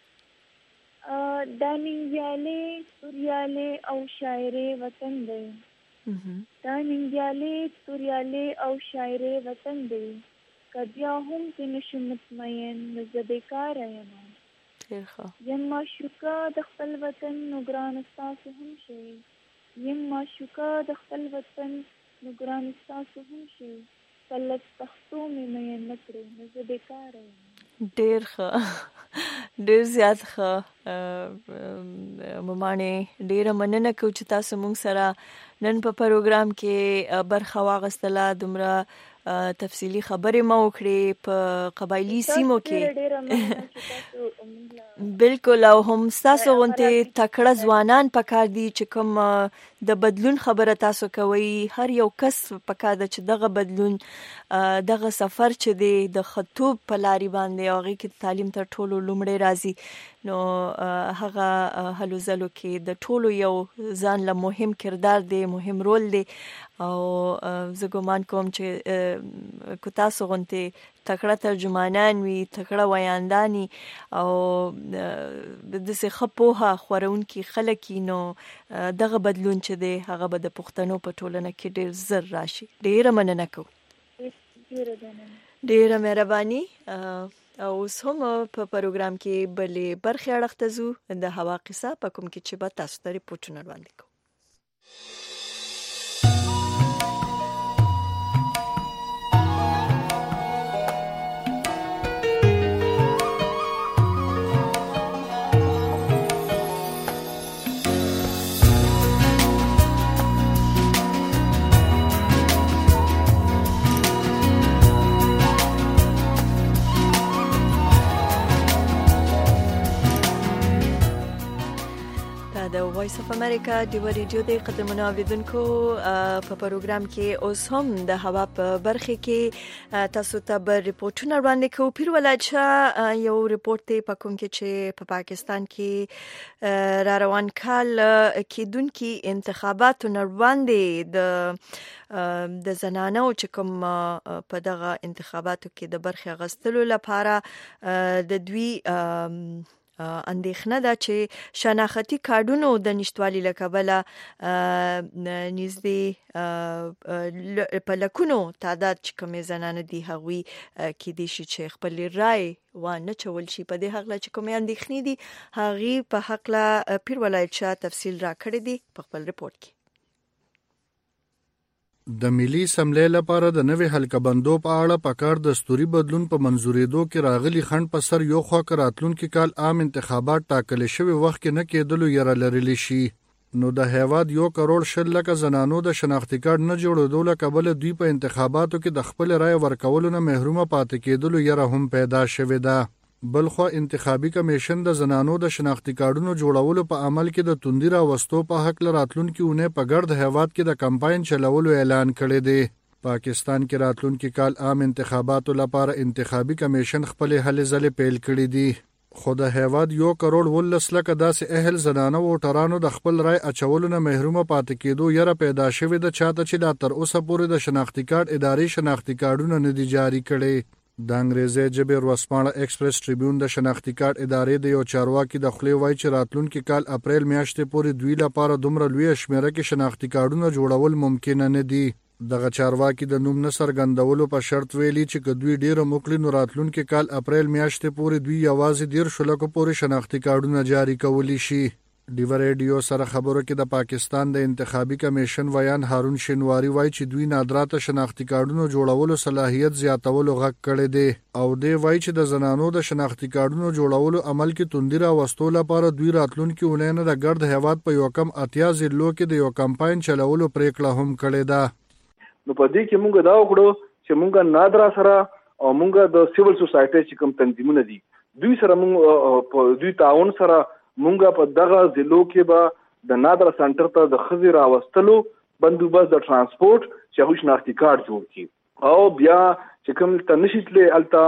دا ننګیالې توریالې او شاعرۍ وطن دی دا ننګیالې توریالې او شاعرۍ وطن دی که بیا هم چې نشم مطمئن نو زه بېکاره یم یم معشوقه د خپل وطن نو ګرانه ستاسو هم شي یم معشوقه د خپل وطن نو ګرانه ستاسو هم شي که لږ پښتو مې مین نه کړې نو زه بېکاره یم ډېر ښه ډېر زیات ښه مماڼې ډېره مننه کوو چې تاسو موږ سره نن په پروګرام کې برخه واخیستله دومره تفصیلی خبرې مو وکړې په قبایلي سیمو کې بالکل او هم تاسو غونته تکړه ځوانان پکار دي چې کوم د بدلون خبره تاسو کوي هر یو کس پکار ده چې دغه بدلون دغه سفر چې دی د خطوب په لاري باندې هغه کې تعلیم تر ټولو لومړی راځي نو هغه هلو ځلو کې د ټولو یو ځان له مهم کردار دی مهم رول دی او زه ګومان کوم چې کو تاسو غونته تکړه ترجمانان وي تکړه ویاندانی او د څه خپوها خورونکي خلک نو دغه بدلون چې دی هغه به د پښتنو په ټولنه کې ډیر زر راشي ډیره مننه کوم ډیره مهرباني او اوس هم په پروګرام کې بلې برخې اړخته ځو د هوا قصه په کوم کې چې به تاسو ته ریپورټونه وړاندې کوو وایس اف امریکا دی ریډیو د قدمونو اوریدونکو په پروګرام کې اوس هم د هوا په برخه کې تاسو ته به ریپورتونه وړاندې کوو. پیر ولایت یو ریپورت دی په کوم کې چې په پاکستان کې را روان کال کېدونکي انتخاباتو نه وړاندې د زنانو چې کوم په دغه انتخاباتو کې د برخه اخیستلو لپاره د دوی اندېښنه ده چې شناختی کارډونو د نشټوالي له کبله نږدې په لکونو تعداد چې کومې زنانه دي هغوی کېدای شي چې خپل رای وانه چول شي. په دې هکله چې کومې اندېښنې دي هغې په هکله پیر ولایت شاه تفصیل راکړی دی په خپل رپورټ کې. د ملي اسمبلی لپاره د نوې حلقه بندو په اړه پکار دستوري بدلون په منزورېدو کې راغلي خنډ په سر یو خوا که راتلونکي کال عام انتخابات ټاکلي شوي وخت کې نه کېدلو یره لرلی شي، نو د هیواد 1.1 کروڑ زنانو د شناختي کارت نه جوړېدو له کبله دوی په انتخاباتو کې د خپل رای ورکولو نه محرومه پاتې کېدلو یره هم پیدا شوې ده. بلخوا انتخابي کمیشن د زنانو د شناختي کارډونو جوړولو په عمل کې د توندي راوستو په حق راتلونکي اونۍ په ګرد هیواد کې د کمپاین چلولو اعلان کړی دی. پاکستان کې راتلونکي کال عام انتخاباتو لپاره انتخابي کمیشن خپل هلې ځلې پیل کړي دي، خو د هیواد 1.19 کروڑ داسې اهل زنانه ووټرانو د خپل رای اچولو نه محرومه پاتې کېدو یره پیدا شوې ده، چاته چې لا تر اوسه پورې د شناختي کارت ادارې شناختي کارډونه نه دي جاري کړي. د انګریزي ژبې ورځپاڼه ایکسپریس ټریبیون د شناختي کارت ادارې د یو چارواکي د خولې وایي چې راتلونکي کال اپریل میاشتې پورې دوی لپاره دومره لویه شمیره کې شناختي کارډونه جوړول ممکن نه دي. دغه چارواکي د نوم نه څرګندولو په شرط ویلي چې که دوی ډیره موکړي نو راتلونکي کال اپریل میاشتې پورې دوی یوازې 13 لکو پورې شناختي کارډونه جاري کولی شي. ډیو ریډیو سره خبرو کې د پاکستان د انتخابي کمیشن ویان هارون شینواری وایي چې دوی نادراته شناختي کارډونو جوړولو صلاحیت زیاتولو غږ کړی دی، او دی وایي چې د زنانو د شناختي کارډونو جوړولو عمل کې توندي راوستو لپاره دوی راتلونکي اونۍ نه د ګرد هیواد په یو کم 80 ضلعو کې د یو کمپاین چلولو پریکړه هم کړې ده. نو په دې کې موږ دا وکړو چې موږ نادرا سره او موږ د سیول سوسایټي چې کوم تنظیمونه دي دوی سره موږ دوی تعاون سره مونږ په دغه ضلعو کې به د نادره سنټر ته د ښځې راوستلو بندوبست د ترانسپورټ چې هغوی شناختي کارت جوړ کړي، او بیا چې کوم ته نشي تللی هلته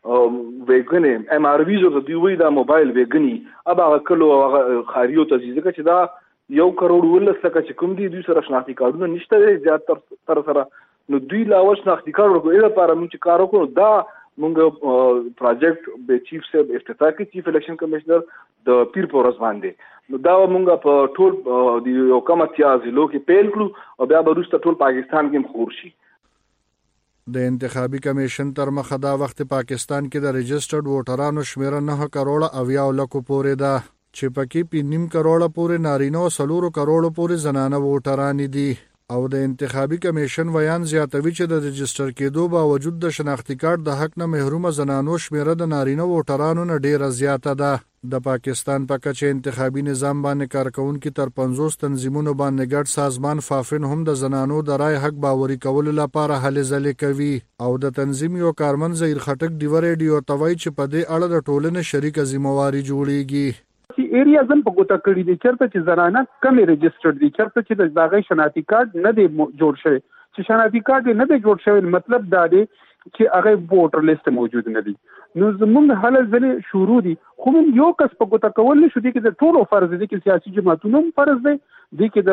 ویګنې ایم آر ویز ورته دوی وایي دا موبایل ویګني اب هغه کلو هغه ښاریو ته ځي، ځکه چې دا 1.19 کروڑ چې کوم دي دوی سره شناختي کارتونه نشته دی زیاتره سره، نو دوی لا اول شناختي کارت ورکړو. دې لپاره موږ چې کار وکړو دا مونږ پروجیکټ به چیف صاحب افتتاح کې چیف الیکشن کمشنر د پیر په ورځ باندې، نو دا مونږ په ټول د یو کم 80 ضلعو کې پیل کړو او بیا به وروسته ټول پاکستان کې خور شي. د انتخابي کمیشن تر مخه دا وخت پاکستان کې د رجسټرډ ووټرانو شمیره 9 کروڑ 80 لکو پورې ده، چې پکې 5.5 کروڑ پورې نارینه او 4 کروڑ پورې زنانه ووټران دي. او د انتخابي کمیشن ویان زیاتوي چې د رجسټر کېدو باوجود د شناختي کارت د حق نه محرومه زنانو شمیره د نارینه ووټرانو نه ډیره زیاته ده. د پاکستان په کچه انتخابي نظام باندې کارکونکي تر 50 تنظیمونو باندې ګډ سازمان فافن هم د زنانو د رای حق باوري کولو لپاره هلې ځلې کوي، او د تنظیم یو کارمن زهیر خټک ډیو ریډیو ته وایي چې په دې اړه د ټولنې شریکه ذمہواري جوړیږي. چې ایریا زم په ګوته کړی دي چرته چې زنانه کمې رجسټرډ دي، چرته چې د داغه شناختي کارت نه دی جوړ شوی، چې شناختي کارت نه دی جوړ شوی مطلب دا دی چې هغه ووټر لیست موجود نه دی. نو زموږ حل ځلې شروع دي، خو موږ یو کس په ګوته کول نشو، دي کې د ټولو فرض دي کې سیاسي جماعتونو فرض دی، دي کې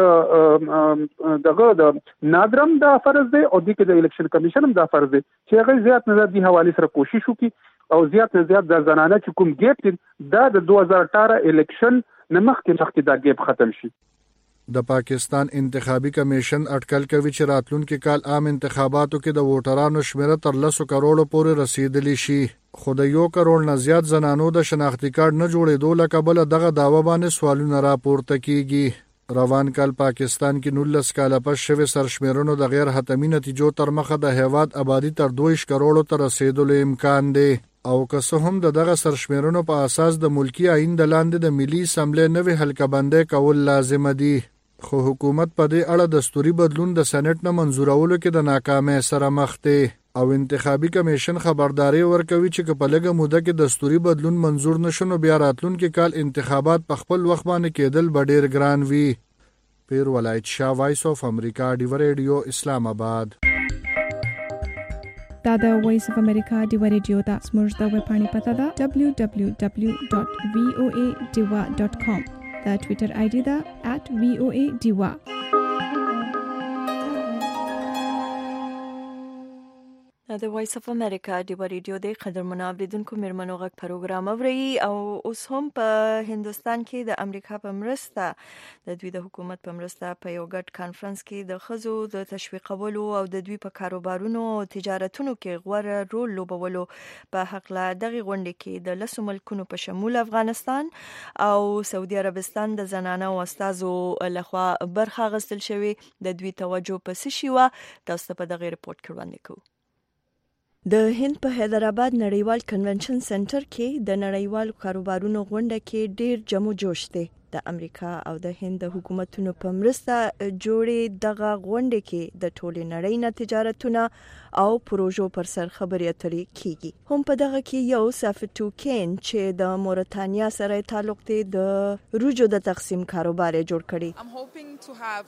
د نادرم دا فرض دی، او دي کې د الیکشن کمیشن هم دا فرض دی چې هغه زیات نه دي حواله سره کوشش وکړي او زیات نه زیات د زنانه چې کوم ګیپ دا د 2018 الیکشن نه مخکې دا ګیپ ختم شي. د پاکستان انتخابي کمیشن اټکل کوي چې راتلونکي کال عام انتخاباتو کې د ووټرانو شمیره تر 10 کروڑ پورې رسیدلی شي، خو د 1 کروڑ نه زیات زنانو د شناختي کارت نه جوړېدو له کبله دغه دعوه باندې سوالونه راپورته کیږي. روان کال پاکستان کې 19 کاله پس شوی سرشمیرونو د غیر حتمی نتیجو تر مخه د هیواد آبادی تر 2 کروڑ ته رسیدلو امکان دی، او که څه هم دغه سرشمیرونو په اساس د ملکی آئین د لاندې د ملي اسمبلی نوې حلقه بندي کول لازم دي، خو حکومت په دې اړه دستوري بدلون د سېنات نه منزورولو کې د ناکامۍ سره مخ دی. او انتخابي کمیشن خبرداري ورکوي چې په لږه موده کې دستوري بدلون منزور نشو بیا راتلونکي کال انتخابات په خپل وخت باندې کېدل به ډیر ګران وي. پیر ولایت شاه، وایس اف امریکا، ډیو ریډیو، اسلام آباد. دا د وایس اف امریکا ډیو ریډیو دا زموږ د ویب پاڼې پته ده www.voadiwa.com. دا ټویټر آی ډي ده @voadiwa. د وایس اف امریکا ډیو ریډیو د قدرمنو اوریدونکو میرمنو غږ پروګرام اوري او اوس هم په هندستان کې د امریکا په مرسته د دوی د حکومت په مرسته په یو ګډ کانفرنس کې د ښځو د تشویقولو او د دوی په کاروبارونو او تجارتونو کې غوره رول لوبولو په حق لا دغه غونډه کې د 10 ملکونو په شمول افغانستان او سعودي عربستان د زنانه او استادو لخوا برخه غستل شوی. د دوی توجه په څه شي و تاسو په دغه ریپورت کې وړاندې کوو. د هند په حیدرآباد نړیوال کنونشن سنټر کې د نړیوال کاروبارونو غونډه کې ډیر جمع جوش دی. د امریکا او د هند د حکومتونو په مرسته جوړې دغه غونډه کې د ټولې نړۍ نه تجارتونه او پروژو پر سر خبرې اترې کیږي. هم په دغه کې یو سافتو کین چې د موريتانیا سره تعلق دی د روجو د تقسیم کاروبار جوړ کړي. I'm hoping to have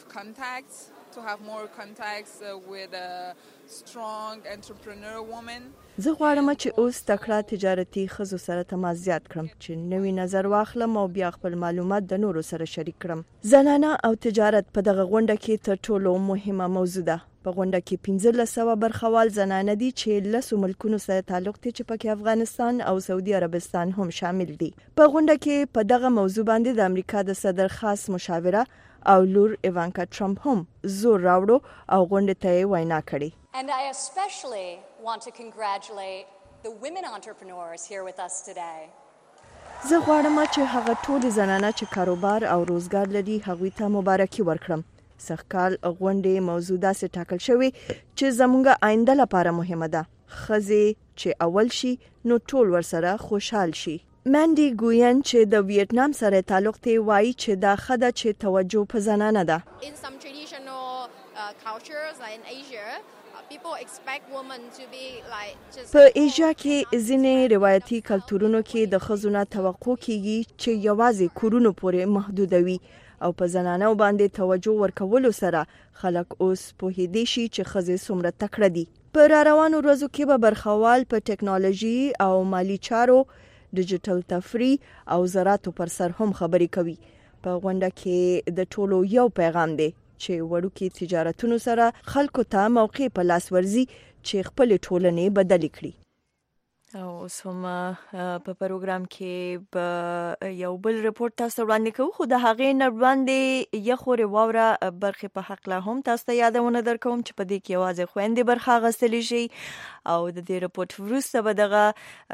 more contacts with a strong entrepreneur woman. زه غواړم چې اوس تکړه تجارتي ښځو سره تماس زیات کړم چې نوی نظر واخلم او بیا خپل معلومات د نورو سره شریک کړم. زنانه او تجارت په دغه غونډه کې تر ټولو مهمه موضوع ده. په غونډه کې 1500 برخوال زنانه دي چې 10 ملکونو سره تعلق لري چې پکې افغانستان او سعودي عربستان هم شامل دي. په غونډه کې په دغه موضوع باندې د امریکا د صدر خاص مشاوره او لور ایوانکا ټرمپ هم زور راوړو او غونډه ته وینا کړې. And I especially want to congratulate the women entrepreneurs here with us today. زه غواړم چې هغه ټول زنانه چې کاروبار او روزګار لري هغوی ته مبارکي ورکړم. سږکال غونډې موضوع داسې ټاکل شوی چې زموږ آینده لپاره مهمه ده. ښځې چې اول شي نو ټول ورسره خوشحال شي. ماندي ګوین چې د ویتنام سره تعلق دی وایي چې دا خده چې توجه په زنانه ده. In some traditional cultures like in Asia, people expect women to be like just په ایشیا کې ځینې روایتي کلتورونو کې د ښځو نه توقع کیږي چې یوازې کورونو پورې محدودوي او په زنانو باندې توجه ورکولو سره خلک اوس پوهیدي شي چې ښځې څومره تکړه دي. په روانو ورځو کې به برخوال په ټکنالوژي او مالی چارو، ډیجیټل تفریح او زراعت پر سر هم خبرې کوي. په غونډه کې د ټولو یو پیغام دی چې وړوکی تجارتونو سره خلکو ته موقع په لاس ورزي چې خپل ټولنې بدل کړي. او اوس هم په پروګرام کې یو بل ریپورت تاسو وړاندې کوو، خو د هغې نه وړاندې یخورې واوره برخې په حق لا هم تاسو ته یادونه درکوم چې په دې کې یوازې خویندې برخه اخیستلی شي او د دې ریپورت وروسته به دغه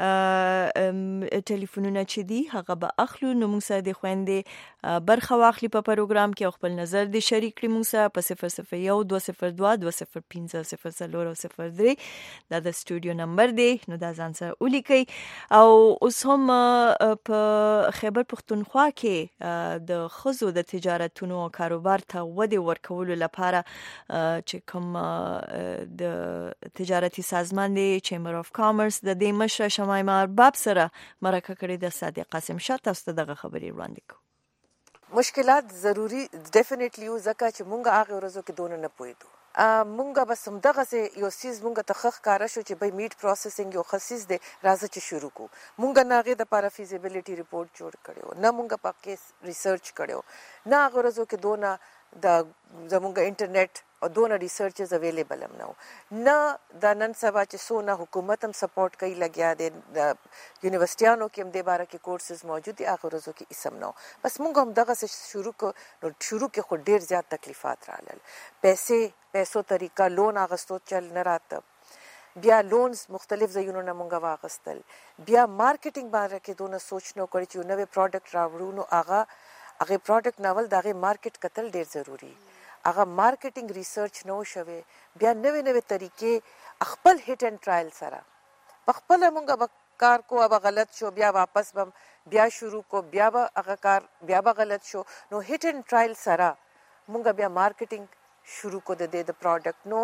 ټلیفونونه چې دي هغه به اخلو. نو موږ سره د خویندې برخه واخلي په پروګرام کې او خپل نظر دې شریک کړي موږ سره په 001-202-205-003 دا د سټوډیو نمبر دی. نو دا ځان سره ولیکئ. او اوس هم په خیبر پښتونخوا کې د ښځو د تجارتونو او کاروبار ته وده ورکولو لپاره چې کوم د تجارتي سازمان دی چیمبر اف کامرس د دې مشر شمایمه ارباب سره مرکه کړې د صادق قاسم شاه تاسو ته دغه خبرې وړاندې کوو. مشکلات ضروری ډیفینټلی یو ځکه چې مونږ هغه ورځو کې دونه نه پوهیدو. مونږه بس همدغه سه یو سیز مونږه ته خخ کار شو چې به میټ پروسسینګ یو خصیص دی راځي چې شروع کو. مونږه ناغه د لپاره فیزیبিলিټی ریپورت جوړ کړو، نه مونږه پکې ریسرچ کړو، نه هغه ورځو کې دونه د زمونږه انټرنیټ او دونه ریسرچز اویلیبل هم نه د نن سبا چې سونه حکومت هم سپورټ کوي لګیا دي، د یونیورسيټانو کې هم د باره کې کورسز موجود دي، هغه ورځو کې اسم نو بس مونږ هم دغه شروع کې خو ډیر زیات تکلیفات راغلل. پیسو طریقه لون اغستو چل نه راته، بیا لونز مختلف ځایونو نه مونږ واغستل، بیا مارکیټینګ باندې کې دونه سوچ نو کړی چې نوې پروډکټ راوړو. نو هغه پروډکټ ناول دغه مارکیټ کتل ډیر ضروری، هغه مارکیټینګ ریسرچ نو شوه، بیا نوې طریقې خپل هټ اینڈ ټرایل سره خپل مونږ کار کو، اب غلط شو بیا واپس بم بیا شروع کو، بیا هغه کار بیا غلط شو. نو هټ اینڈ ټرایل سره مونږ بیا مارکیټینګ شروع کو د پروډکټ. نو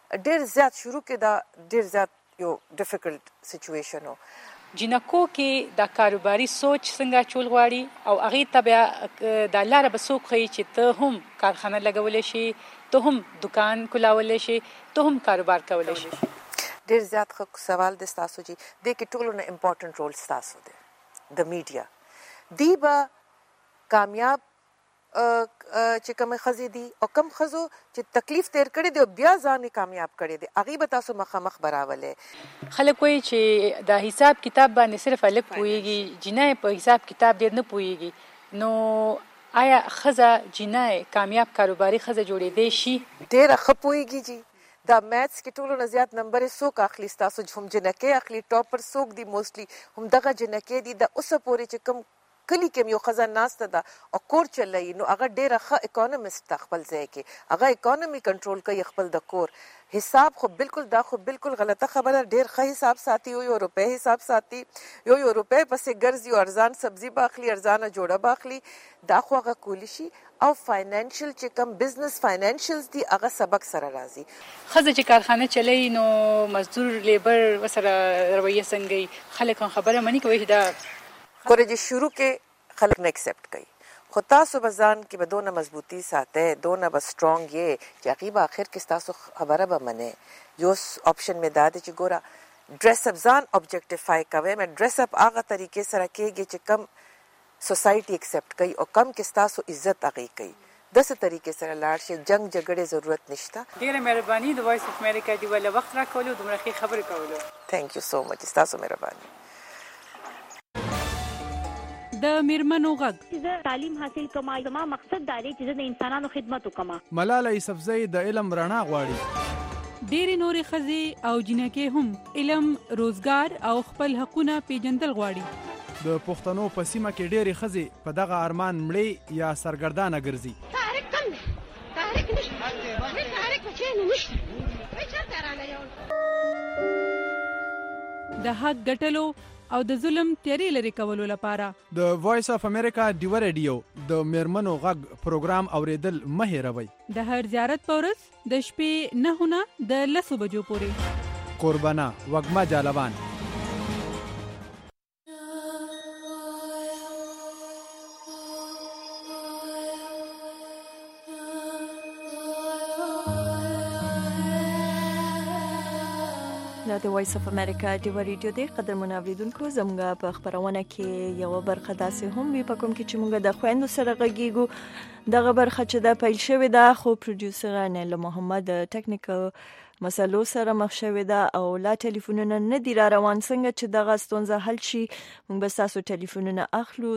ډېر زیات شروع کې دا ډېر زیات یو ډیفیکلټ سچویشن و. جنکو کې د کاروباري سوچ څنګه چول غواړي او هغه ته بیا د لاره به څوک ښیي چې ته هم کارخانه لګولی شي، ته هم دکان کولاولی شي، ته هم کاروبار کولی شي. ډېر زیات ښه سوال دی ستاسو جی. دې کې ټولو نه امپورټنټ رول ستاسو دی د میډیا. دی به کامیاب چې کومې ښځې دي او کوم ښځو چې تکلیف تیر کړی دی او بیا ځان یې کامیاب کړی دی هغې به تاسو مخامخ براولی. خلک وایي چې د حساب کتاب باندې صرف هلک پوهېږي، جینۍ په حساب کتاب ډېر نه پوهېږي. نو آیا ښځه جینۍ کامیاب کاروباري ښځه جوړېدی شي؟ ډېره ښه پوهېږي جی. دا میتھس کې ټولو نه زیات نمبر څوک اخلي ستاسو هم جنکۍ اخلي. ټاپر څوک دي؟ موسټلی هم دغه جنکۍ دي. د اوسه پورې چې کوم کلی کې یو ښځه ناسته ده او کور چلوي نو هغه ډېره ښه اکانومسټ ده خپل ځای کې. هغه اکانومي کنټرول کوي خپل د کور. حساب خو بالکل دا خو بالکل غلطه خبره. ډېر ښه حساب ساتي، یو روپۍ حساب ساتي، یو روپۍ پسې ګرځي او ارزان سبزي به اخلي، ارزانه جوړه به اخلي. دا خو هغه کولی شي. او فاینانشل چې کوم بزنس فاینانشلز دي هغه سبق سره راځي. ښځه چې کارخانه چلوي نو مزدور لیبر ورسره رویه څنګه خلک خبره مني کوي چې دا ګوره چې شروع کې خلک نه ایکسپټ کوي، خو تاسو به ځان کې به دونه مضبوطي ساتئ، دونه به سټرونګ یې چې هغې به آخر کې ستاسو خبره به منئ. یو آپشن مې دا دی چې ګوره ډریس اپ ځان اوبجیکټیفای کوئ. مې ډریس اپ هغه طریقې سره کېږي چې کم سوسایټي ایکسپټ کوي او کم کې ستاسو عزت هغې کوي. داسې طریقې سره لاړ شئ. جنګ جګړې ضرورت نشته. ډېره مهرباني د وایس اف امریکا دی ولا وخت راکولو دومره ښې خبرې کولو. تھینک یو سو مچ. ستاسو مهرباني. د میرمنو غږ زه تعلیم حاصل کوم. زما مقصد دا دی چې زه د انسانانو خدمت وکم. ملاله یوسفزۍ د علم رڼا غواړي. ډېرې نورې ښځې او جنکۍ هم علم، روزګار او خپل حقونه پیژندل غواړي. د پښتنو په سیمه کې ډېرې ښځې په دغه ارمان مړې یا سرګردانه ګرځي. تحریک کم دی، تحریک نشته، تحریک په چینو نشته، چېرته رانه یو د حق ګټلو او د ظلم تیارې لرې کولو لپاره د وایس اف امریکا ډیو ریډیو د میرمنو غږ پروګرام اوریدل مه هېروئ. د هر زیارت په ورځ د شپې 9 نه د 10 بجو پورې. قربانه وږمه جالبان. دا د وایس اف امریکا ډیو ریډیو دی. قدرمنو اوریدونکو، زموږ په خپرونه کې یو برخه داسې هم وي په کوم کې چې موږ د خویندو سره غږیږو. دغه برخه چې دا پیل شوې ده خو پروډوسر انیل محمد ټیکنیکل مسلو سره مخ شوې ده او لا ټلیفونونه نه دي را روان. څنګه چې دغه ستونزه حل شي موږ به ستاسو ټلیفونونه اخلو.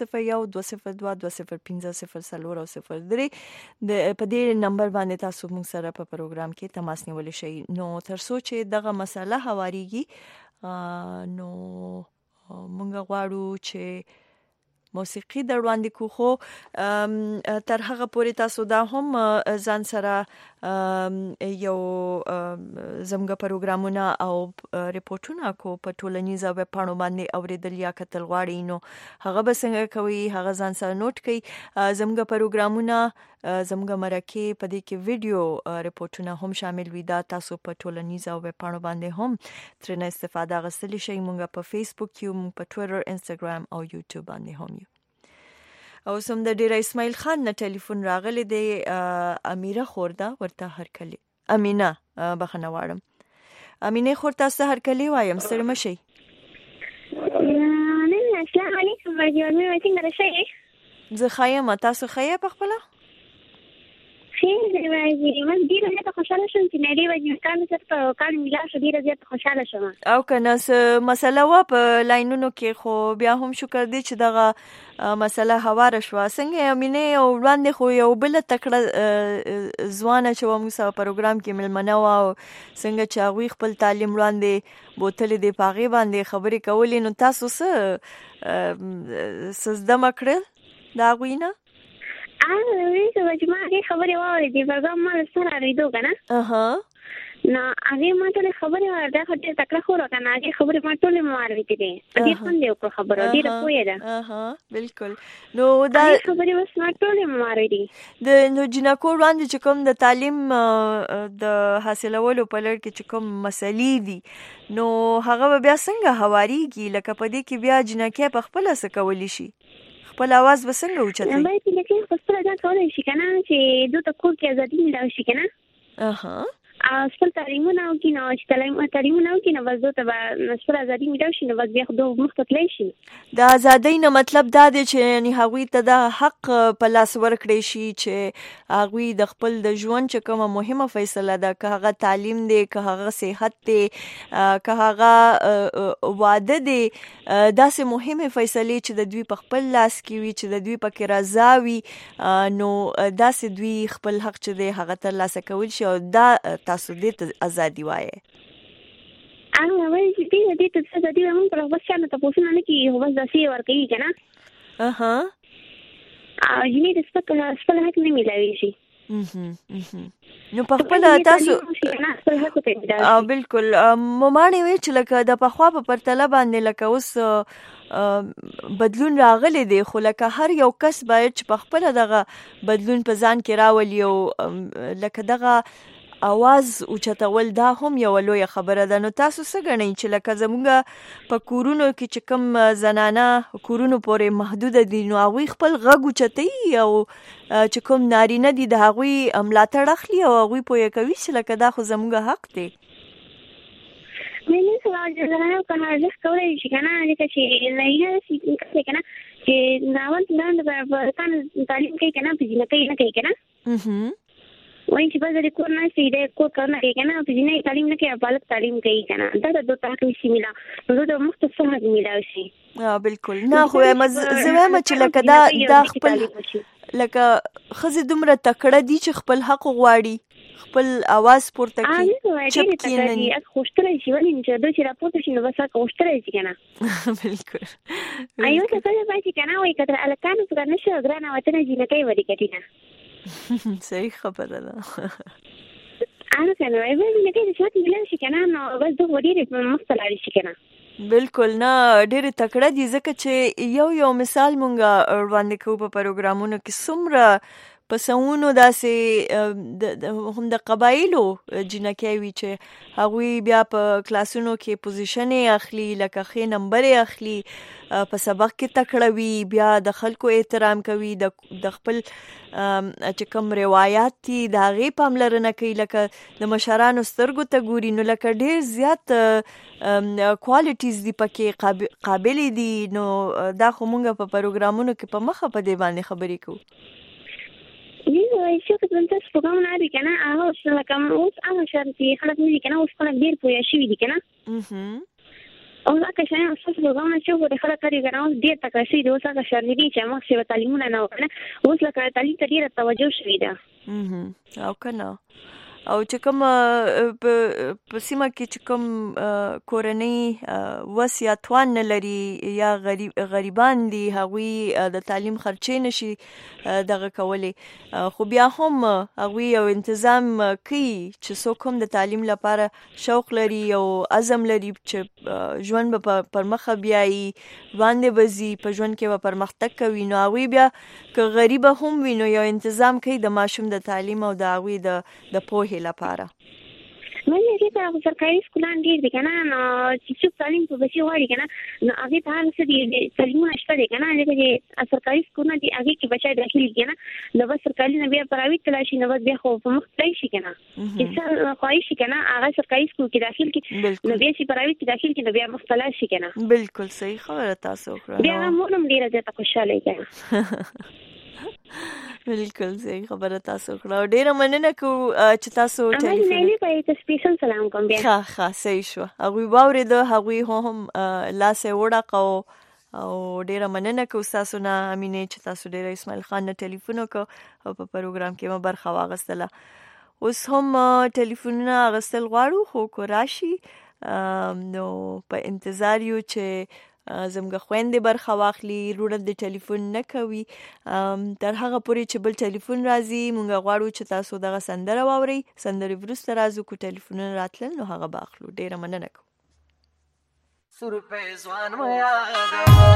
001-202-05-003 په دې نمبر باندې تاسو موږ سره په پروګرام کې تماس نیولی شئ. نو تر څو چې دغه مسله هواریږي نو موږ غواړو چې موسیقي در وړاندې کو. خو تر هغه پورې تاسو دا هم ځان سره یو زموږ پروګرامونه او ریپورتونه کو په ټولنیزو ویب پاڼو باندې اوریدل یا کتل غواړئ نو هغه به څنګه کوي؟ هغه ځان سره نوٹ کړئ. زموږ پروګرامونه زموږ مرکه په دې کې ویډیو ریپورتونه هم شامل وي. دا تاسو په ټولنیزو ویب پاڼو باندې هم ترنه استفاده غوښتلی شئ. موږ په فیسبوک یو، موږ په ټویټر، انسټاګرام او یوټیوب باندې هم یو. او سم د ډیر اسماعیل خان نه ټلیفون راغلی دی. امیره خورده ورته هرکلی. امینه بخنه واړم. امینه خور تاسو هرکلی وایم. ستړي مشئ. السلام علیکم. ورجوړ څنګه راشه؟ زه ښه یم. تاسو ښه یې په خپله؟ خیر دی راځي. من ډېره زیاته خوشحاله شوم چې نړۍ وجې کار مې سره په کار ملا شو. ډېره زیاته خوشحاله شوم. او که نه څه مسله وه په لاینونو کې خو بیا هم شکر دی چې دغه مسله هواره شوه. څنګه امینې او وړاندې خو یو بله تکړه ځوانه چې وه موږ سره پروګرام کې مېلمنه وه او څنګه چې هغوی خپل تعلیم وړاندې بوتلې دي په هغې باندې خبرې کولې. نو تاسو څه زده مه کړل د هغوی نه؟ چې ما هغې خبرې واورېدې پروګرام ما له سره اورېدو که نه نو هغه ما ته خبره دا خټه تکړه خو راکنه هغه خبره ما ټول مواروي دي دې څنګه یو خبره دې راپوي ده بالکل نو دا خبره وس ما ټول مواروي دي د نو جنکو وړاندې چې کوم د تعلیم د حاصلولو په لړ کې چې کوم مسلې دي نو هغه بیا څنګه هواريږي لکه په دې کې بیا جنکه په خپل څه کولی شي خپل आवाज وسنګ اوچتای باید چې په خپل ځان کولای شي کنه چې دوی ته کور کې ازادي ملي شي کنه خپل تعلیمونه او کې نو چې تعلیمونه او کې نو وځو ته خپل ازادي ملي شي نو بیا خو دوه مختلف شي د ازادۍ نه مطلب دا دی چې یعنی هغوی ته د حق په لاس ورکړي شي چې هغوی د خپل د ژوند چې کومه مهمه فیصله ده که هغه تعلیم دی که هغه صحت دی که هغه واده دی داسې مهمه فیصله چې د دوی په خپل لاس کې وي چې د دوی پکې رضا وي نو داسې دوی خپل حق چې دی هغه ترلاسه کول شي او دا تاسو دې ته ازادي وایي وایي چې دې ته ازادي هم پر وسه نه تاسو نه کی هو بس داسې ورکوي کنه یعنی د خپل حق نه ملایوي شي نو په خپل تاسو بالکل ممانه وی چې لکه د پخوا په پرتله باندې لکه اوس بدلون راغلی دی خو لکه هر یو کس باید چې په خپل دغه بدلون په ځان کې راولي او لکه دغه आवाज اوچتول دا هم یو لوی خبره ده نو تاسو څه غنئ چې لکه زموږ په کورونو کې چې کوم زنانه کورونو پورې محدود دي نو هغوی خپل غږ اوچتي او چې کوم نارینه دي د هغوی ملاتړ اخلي او هغوی پوهه کوي چې لکه دا خو زموږ حق دی مې څه زنانه په هغه کولای شي کنه لکه چې نه یې څه کنه چې ناول لاندې په تعلیم کې کنه په ځینې کې نه کوي کنه وای چې په دې کور نه سي دې کور کارونه کوي کنه په ځینې تعلیم نه کوي بالک تعلیم کوي کنه دا د دوه تاکي شي ملا نو د مختصر حق ملا شي بالکل نه خو زما چې لکه دا خپل لکه خزي دومره تکړه دي چې خپل حق غواړي خپل आवाज پورته کوي چې کینې خوشتره شي ولې چې دوی چې راپورته شي نو بس خوشتره شي کنه بالکل ایو څه څه باندې کنه وای کتر الکانو څنګه نشه غرانه وته نه جنکای وری کټینا صحیح خبره ده انا کنه ایوه نه کې چې شاته ملي شي کنه نو بس دوه وړي مختلف شي کنه بالکل نه ډېر تکړه دي ځکه چې یو مثال مونږه وړاندې کوو په پروګرامونو کې څومره پسونو داسې هم د قبایلو جنکې وي چې هغوی بیا په کلاسونو کې پوزیشن اخلي لکه ښه نمبر اخلي په سبق کې تکړه وي بیا د خلکو احترام کوي د خپل چې کوم روایت دي د هغې پاملرنه کوي لکه د مشرانو سترګو ته ګوري نو لکه ډېر زیات کوالټیز دي پکې قابل دي نو دا خو مونږ په پروګرامونو کې په مخه په دې باندې خبرې کوو یی چې څنګه تاسو په کومه نه دي کنه هغه څه کوم اوس هغه شرطي خلک نه دي کنه اوس خلک ډیر پوهه شوي دي کنه او هغه شای اوس په کومه چې وګړي خلک لري کنه اوس ډیر تکړه شي دي اوس هغه شرطي دي چې موږ څه تعلیمونه نه وکړو اوس لکه تعلیم ته ډیر توجه شوي ده او کنه او چې کوم په سیمه کې چې کوم کورنۍ وس یا توان نه لري یا غریبان دي هغوی د تعلیم خرچې نشي دغه کولی خو بیا هم هغوی یو تنظیم کوي چې څوک هم د تعلیم لپاره شوق لري او عزم لري چې ژوند به پر مخه بیایي باندې بزي په ژوند کې به پرمختګ کوي نو هغوی بیا که غریبه هم وي نو یو تنظیم کوي د ماشوم د تعلیم او د هغوی د پوهې لپاره مې چې تاسو سرکاري سکولان ډیر دي کنه نو چې تعلیم په بچي وایي کنه نو هغه ته هر څه دي تعلیمونه شته دي کنه چې سرکاري سکولونه دي هغه کې بچي داخلي کنه نو بس سرکاري نه بیا پرایویټ تلاشي نو بیا خو په مختلف شي کنه چې خواهش کنه هغه سرکاري سکول کې داخل کې نو بیا چې پرایویټ کې داخل کې نو بیا مختلف شي کنه بالکل صحیح خبره تاسو خو بیا موږ ډیر زیاته خوشاله کنه بالکل صحیح خبره تاسو کړه ډیره مننه کو چې تاسو ټلیفون نه پېټ سپیشل سلام کوم بیا ښه صحیح شو هغه باورې ده هغه هم لاسه وړه او ډیره مننه کو تاسو نه امینه چې تاسو ډیره اسماعیل خان نه ټلیفون وکړو او په پروګرام کې ما برخه واغستله اوس هم ټلیفونونه غسل غواړو خو کو راشي نو په انتظار یو چې زموږ خويندې برخه واخلي، رونه د ټلیفون نه کوي. تر هغه پورې چې بل ټلیفون راځي مونږ غواړو چې تاسو دغه سندره واورئ. سندرې وروسته راځو، کو ټلیفونونه راتلل نو هغه به اخلو. ډېره مننه کوم. سور په ځوان مې یاد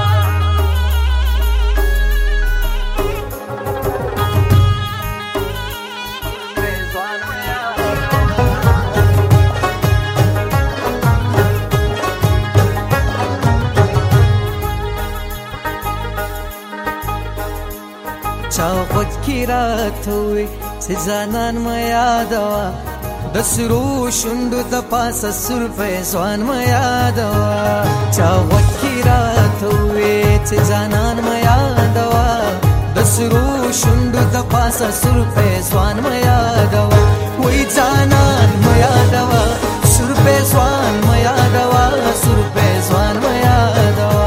چاوت کی رات ہوئی سے زانان ما یادوا د سرو شوندو د پاسه سر په ځوان ما یادوا چاوت کی رات ہوئی سے زانان ما یادوا د سرو شوندو د پاسه سر په ځوان ما یادوا وای زانان ما یادوا سر په ځوان ما یادوا سر په ځوان ما یادوا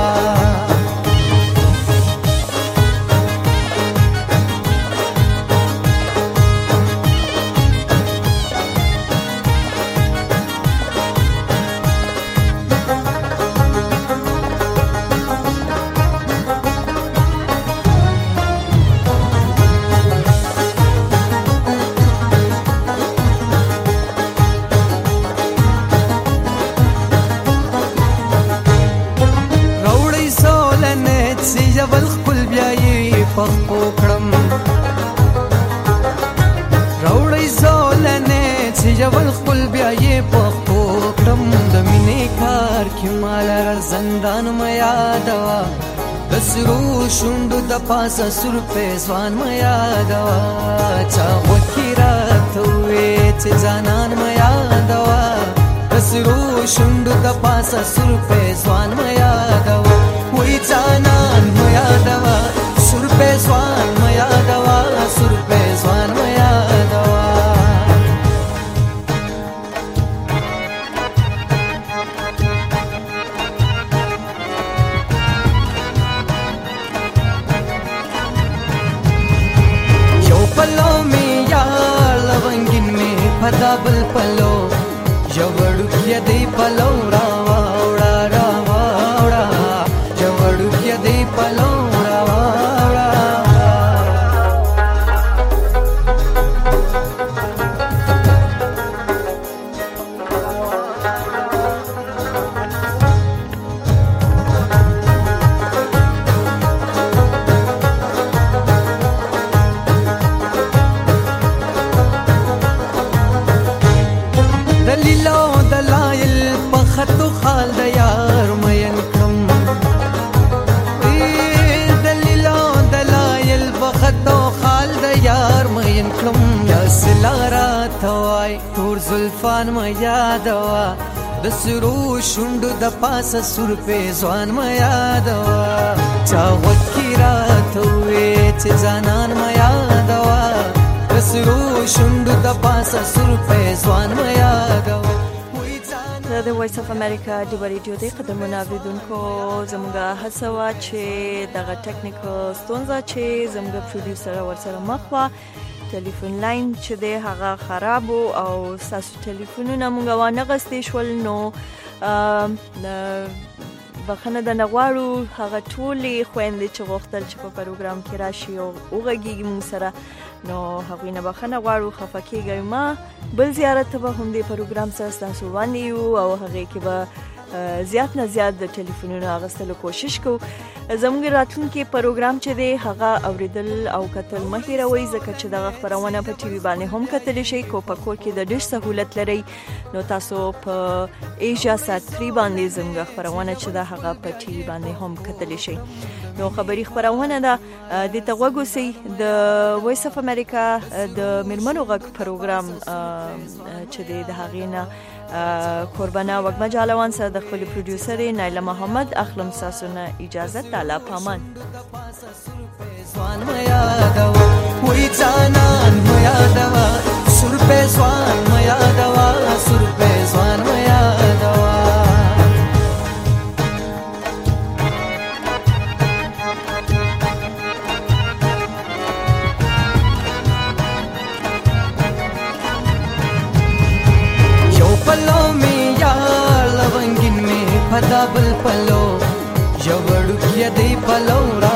ول خپل بیاي پخپو کړم راوړی زولنه چې ول خپل بیاي پخپو کړم د مینې کار کې مال زندان ما یادوا د سرو شوندو د پاسه سر په ځوان ما یادوا چا وکړه ته چې ځانان ما یادوا د سرو شوندو د پاسه سر په ځوان ما یادوا وای ځانان ما یادوا سر په ځوان ما یادوا سر په ځوان ما یادوا یو پلو می یا لونګین می پدا بل پلو یو وړوکیا دی پلو راوا تو خال د یار مین کړم دلیلو دلایل بخطو خال د یار مین کړم یا سلارا توای تور زلفان ما یادوا د سرو شوندو د پاسه سر په ځوان ما یادوا چا وکړه ته چې ځانان ما یادوا د سرو شوندو د پاسه سر په ځوان ما یادوا د وایس اف امریکا د ریډیو د قدمونو اوریدونکو زموږ هڅه وا چې دغه ټیکنیکل ستونزه چې زموږ پروډوسر ورسره مخ وا ټلیفون لاین چې د هغه خراب او تاسو ټلیفونونه موږ وانه غستې شول نو بخنه د نغواړو هغه ټولې خويندې چې غوښتل چې په پروګرام کې راشي او وګږي موږ سره نو هغه نه بخنه غواړو خفکیږي ما بل زیارت به هم د پروګرام سره تاسو باندې او هغه کې به زیات نه زیات د ټلیفونونو اغستلو کوشش کوو. زموږ راتلونکي پروګرام چې دی هغه اوریدل او کتل مهیروي ځکه چې دغه خبرونه په ټي وي باندې هم کتل شي کو په کور کې د ډیر سہولت لري نو تاسو په ایشیا سات 3 باندې زموږ خبرونه چې دا هغه په ټي وي باندې هم کتل شي نو خبري خبرونه ده د تغوګو سي د وایس اف امریکا د میرمنو غږ پروګرام چې د هغې نه قربانا وګما جالوان سره د خپل پروډوسر نایله محمد اخلم ساسونه اجازه تعالی پامان ځوان میا دوا وای ځانان میا دوا سر په ځوان میا دوا سر په ځوان میا دوا پلو می یا لونګین می پدا بل پلو جوړ کې دی پلو را